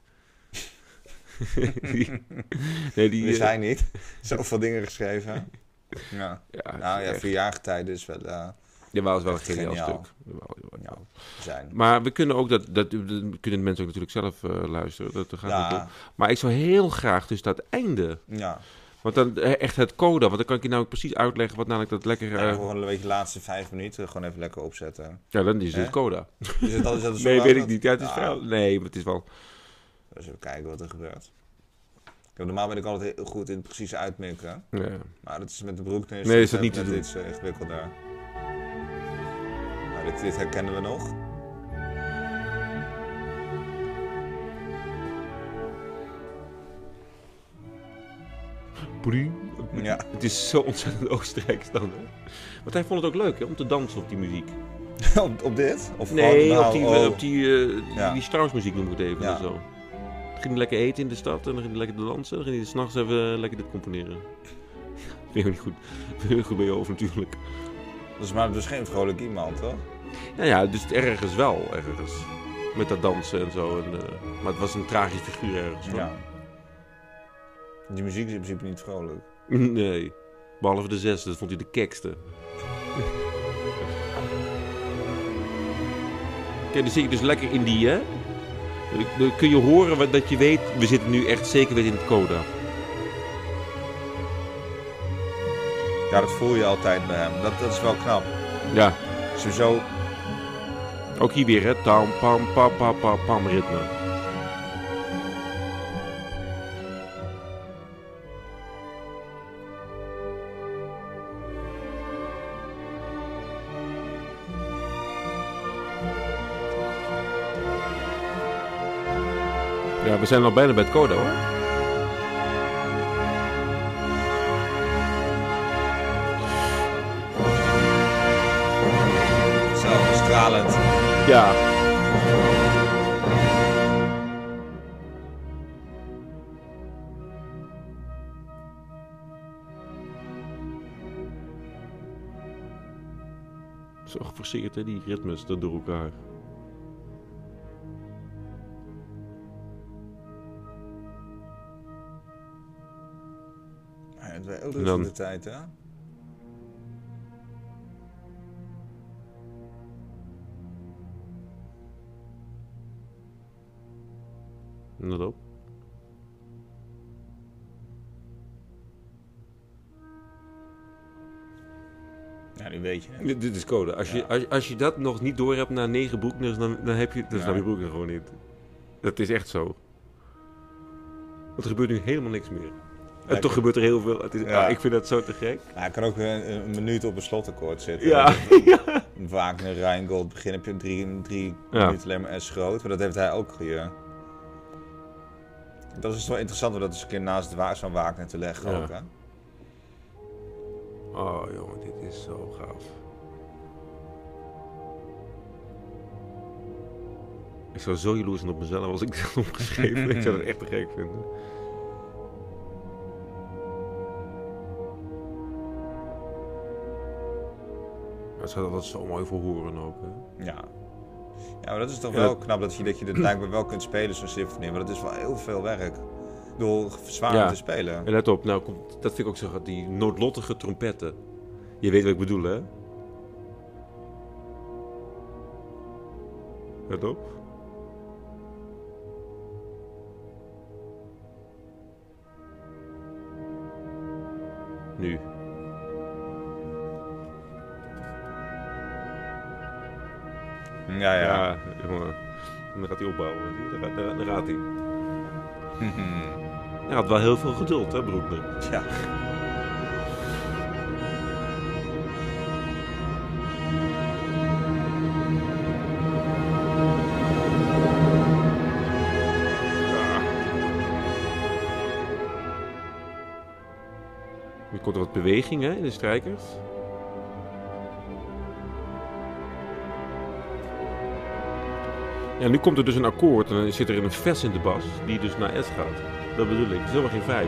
die, nee, die... Wist eh, hij niet. Zoveel dingen geschreven. Ja. ja, Nou ja, echt. vier jaargetijden is wel uh, Jawel, is wel een echt geniaal geniaal. stuk. Jawel, jawel, Ja. jawel. zijn. Maar we kunnen ook dat, dat, dat kunnen de mensen ook natuurlijk zelf uh, luisteren. Dat gaat Ja. niet om. Maar ik zou heel graag dus dat einde. Ja. Want dan eh, echt het coda. Want dan kan ik je nou precies uitleggen wat namelijk dat lekker. Ja, Uh, gewoon een beetje de laatste vijf minuten gewoon even lekker opzetten. ja, dan is Hè? het coda. Is het, al- is dat zo Nee, lang weet ik dat- niet. Ja, het is Ja. wel. Nee, maar het is wel. Dus even kijken wat er gebeurt. Normaal ben ik altijd heel goed in het precies uitmikken. Ja. Maar dat is met de Brookner Nee, is dat niet te net doen. iets uh, ingewikkelder. Nou, dit, dit herkennen we nog. Ja. Het is zo ontzettend Oostenrijks dan. Hè? Want hij vond het ook leuk hè, om te dansen op die muziek. op, op dit? Of nee, gewoon, op die, nou, oh. op die, uh, die, Ja. die Strauss-muziek noem ik het even. Ja. Zo. Dan ging hij lekker eten in de stad en dan ging hij lekker dansen. Dan ging hij 's nachts even lekker dit componeren. Vind je ook niet goed. Vind je goed bij je hoofd natuurlijk. Dat is maar dus geen vrolijk iemand, toch? Nou ja, dus ergens wel, ergens. Met dat dansen en zo. En, uh, maar het was een tragisch figuur ergens. Hoor. Ja. Die muziek is in principe niet vrolijk. Nee, behalve de zesde, dat vond hij de kekste. Kijk, dan zit je dus lekker in die, hè? Dan kun je horen wat, dat je weet, we zitten nu echt zeker weer in het coda. Ja, dat voel je altijd bij hem. Dat, dat is wel knap. Ja, Sowieso, ook hier weer, hè? Tam, pam, pa, pa, pa, pam, ritme. Ja, we zijn al bijna bij het coda, hoor. zo stralend. Ja. Zo geforceerd, hè, die ritmes door elkaar. Ja, het werd ook dus Dan- in de tijd, hè? Let op. Ja, nu weet je het. Dit, dit is code. Als je, Ja. als, je- als je dat nog niet door hebt na negen Broekners, dan, dan heb je, dan Ja. snap je Broekner gewoon niet. Dat is echt zo. Want er gebeurt nu helemaal niks meer. En Lekker. toch gebeurt er heel veel. Het is, Ja. ah, ik vind dat zo te gek. Ja, hij kan ook een, een minuut op een slotakkoord zitten. Ja. Wagner, Rheingold, begin heb je drie, drie Ja. minuten alleen maar S groot. Maar dat heeft hij ook hier. Dat is wel interessant om dat eens een keer naast het wa- zo'n Wagner te leggen Ja. ook, hè? Oh jongen, dit is zo gaaf. Ik zou zo jaloers zijn op mezelf als ik dit had opgeschreven. Ik zou dat echt te gek vinden. Het zou altijd zo mooi voor horen ook. Hè? Ja. Ja, maar dat is toch Ja. wel knap dat je, dat je dit blijkbaar wel kunt spelen, zo'n symfonie. Maar dat is wel heel veel werk. Ik bedoel, zwaar Ja. om te spelen. En let op, nou, komt- dat vind ik ook zo gaaf, die noodlottige trompetten. Je weet wat ik bedoel, hè? Let op. Nu. Ja, ja. Ja, jongen. En dan gaat hij opbouwen. Zie je? Daar, gaat- daar, daar gaat hij. Hij had wel heel veel geduld, hè, Broekner? ja. Nu komt er wat beweging, hè, in de strijkers. Ja, nu komt er dus een akkoord en dan zit er een vers in de bas, die dus naar S gaat. Dat bedoel ik, het is helemaal geen vijf.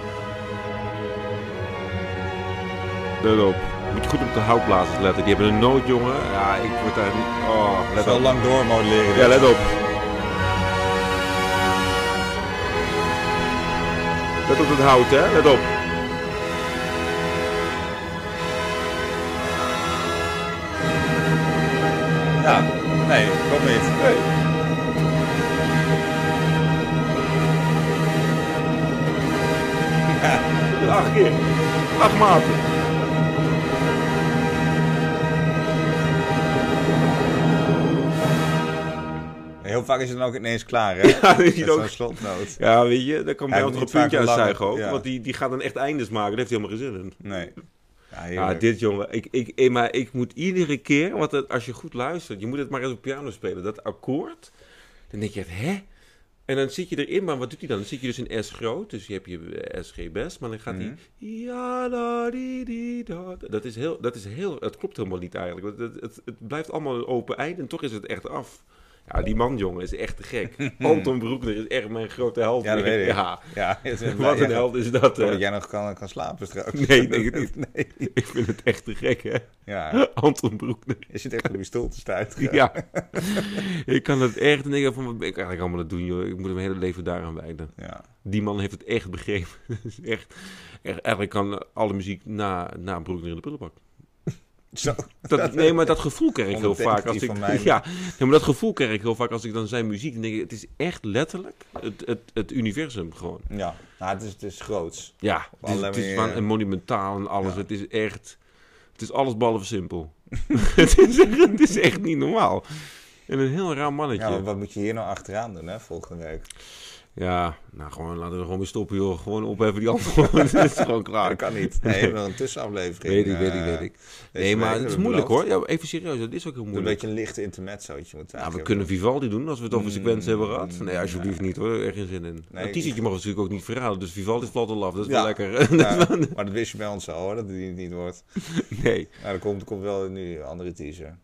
Let op. Moet je goed op de houtblazers letten. Die hebben een noot, jongen. Ja, ik word daar niet... Oh, let Zo op. lang door modelleren. Ja, let op. Let op het hout, hè. Let op. Ja, nee, klopt niet. Nee. Ja. Acht keer. Acht maten. Heel vaak is het dan ook ineens klaar, hè? Ja, weet je Met zo'n ook. slotnoot. Ja, weet je, daar kan Hij bij heeft ons nog een niet puntje vaak een uitzuigen lange- ook. ja. Want die, die gaat dan echt eindes maken. Daar heeft hij helemaal geen zin in. Nee. Ja, Ja, heerlijk. dit jongen. Ik, ik, ik, maar ik moet iedere keer, want het, als je goed luistert, je moet het maar eens op piano spelen. Dat akkoord, dan denk je echt, hè? En dan zit je erin, maar wat doet hij dan? Dan zit je dus in S groot, dus je hebt je S G best, maar dan gaat hij... Mhm. Ja, da, di, di, da. Dat is heel, dat is heel, het klopt helemaal niet eigenlijk. want Het, het, het blijft allemaal een open eind en toch is het echt af. Ja, die man, jongen, is echt te gek. Anton Broekner is echt mijn grote held. Ja, dat weet ik. Ja, Ja, het is wat een held is dat, hè? Dat jij nog kan, kan slapen straks. Nee, ik denk het niet. Nee. Ik vind het echt te gek, hè? Ja, Anton Broekner. je zit echt op je stoel te stuiteren. Ja, ik kan het echt denken van, wat ben ik eigenlijk allemaal aan het doen, joh. Ik moet mijn hele leven daaraan wijden. Ja. Die man heeft het echt begrepen. Het is echt, echt, eigenlijk kan alle muziek na, na Broekner in de prullenbak. Zo. Dat, nee, maar dat gevoel krijg ik heel Ondertekent vaak als die ik... van mij. Ja, nee, maar dat gevoel krijg ik heel vaak als ik dan zijn muziek... Dan denk ik, het is echt letterlijk het, het, het universum gewoon. Ja, nou, het, is, het is groots. Ja, het is, allerlei het is manieren. van, en monumentaal en alles. Ja. Het is echt... Het is alles behalve simpel. het, is echt, het is echt niet normaal. En een heel raar mannetje. Ja, Ja, maar wat moet je hier nou achteraan doen, hè, volgende week? nou gewoon laten we er gewoon weer stoppen, joh. Gewoon opheffen die antwoorden. Het is gewoon Ja, klaar. dat kan niet. Nee, we hebben nog een tussenaflevering. Weet ik, weet ik, eh, weet ik. deze Nee, maar week, het is hebben we moeilijk, beloofd. hoor. Ja, even serieus, dat is ook heel Een moeilijk. beetje een lichte intermezzootje moeten Ja, we eigenlijk kunnen hebben. Vivaldi doen als we het over sequentie hebben gehad. Nee, alsjeblieft nee. niet hoor, er geen zin in. Nee, Nee, T-shirtje mag natuurlijk ook niet verraden, dus Vivaldi valt al af. Dat is Ja. wel lekker. Ja, maar dat wist je bij ons al, hoor, dat die niet wordt. Nee. Nou, er komt, er komt wel nu een andere teaser.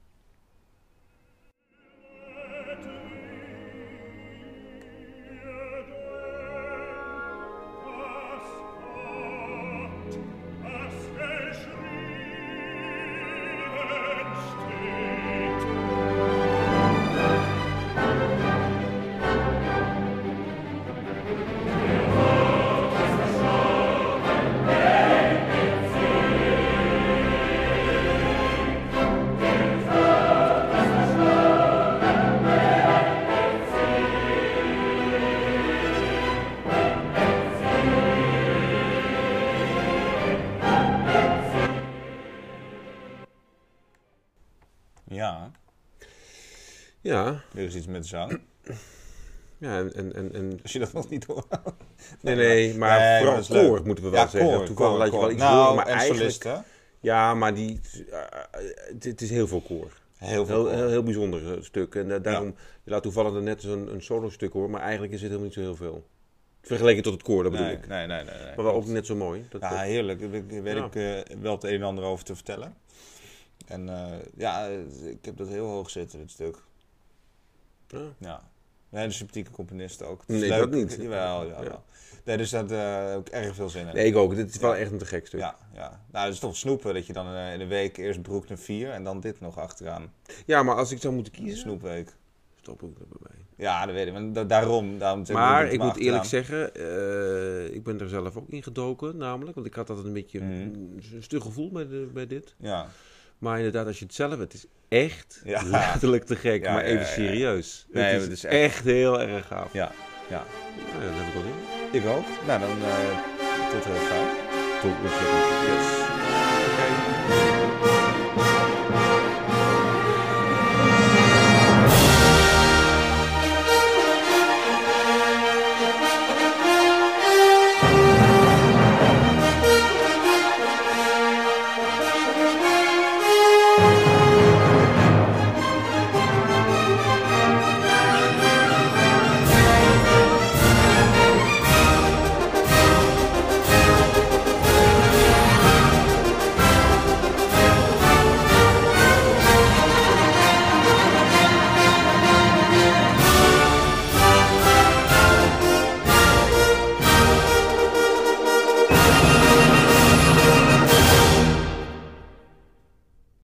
Ja, Ja, weer eens iets met zang. ja en, en, en, en... Als je dat nog niet hoort. Nee, nee, maar Nee, vooral dat is leuk. koor moeten we wel Ja, zeggen. koor, Toevallig koor, laat je wel koor. iets Nou, horen, maar en eigenlijk... solisten. Ja, maar die... uh, het, het is heel veel koor. Heel veel Heel, koor. heel, heel bijzonder uh, stuk. En uh, daarom, je laat toevallig er net zo'n een solo stuk horen, maar eigenlijk is het helemaal niet zo heel veel. Vergeleken tot het koor, dat bedoel Nee, ik. nee, nee, nee, nee. Maar wel ook net zo mooi. Dat, Ja, dat- heerlijk. Daar weet Ja. ik eh, wel het een en ander over te vertellen. En eh, ja, eh, ik heb dat heel hoog zitten, dit stuk. ja. Ja. Nee, de sympathieke componist ook. Het is Nee, leuk. dat niet. Jawel, ja, Ja. wel. Nee, dus daar uh, heb ik erg veel zin in. Nee, ik ook. Dit is wel Ja. echt een te gek stuk. Ja, Ja, ja. Nou, het is toch snoepen dat je dan uh, in een week eerst Broek naar vier en dan dit nog achteraan. maar als ik zou moeten Een kiezen, snoepweek. stop ook bij mij. Ja, dat weet ik. Maar da- daarom. daarom zeg Maar doe ik het moet eerlijk achteraan. zeggen, eh, ik ben er zelf ook in gedoken, namelijk. Want ik had altijd een beetje Mhm. een stug gevoel bij, de, bij dit. Ja. Maar inderdaad, als je het zelf, het is echt Ja. letterlijk te gek. Ja, maar ja, even ja, ja. serieus. Nee, het is, het is echt- echt... heel erg gaaf. Ja. Ja. Nou ja, dat heb ik al in. Ik ook. Nou, dan uh, tot heel gauw. Tot ontzettend. Yes.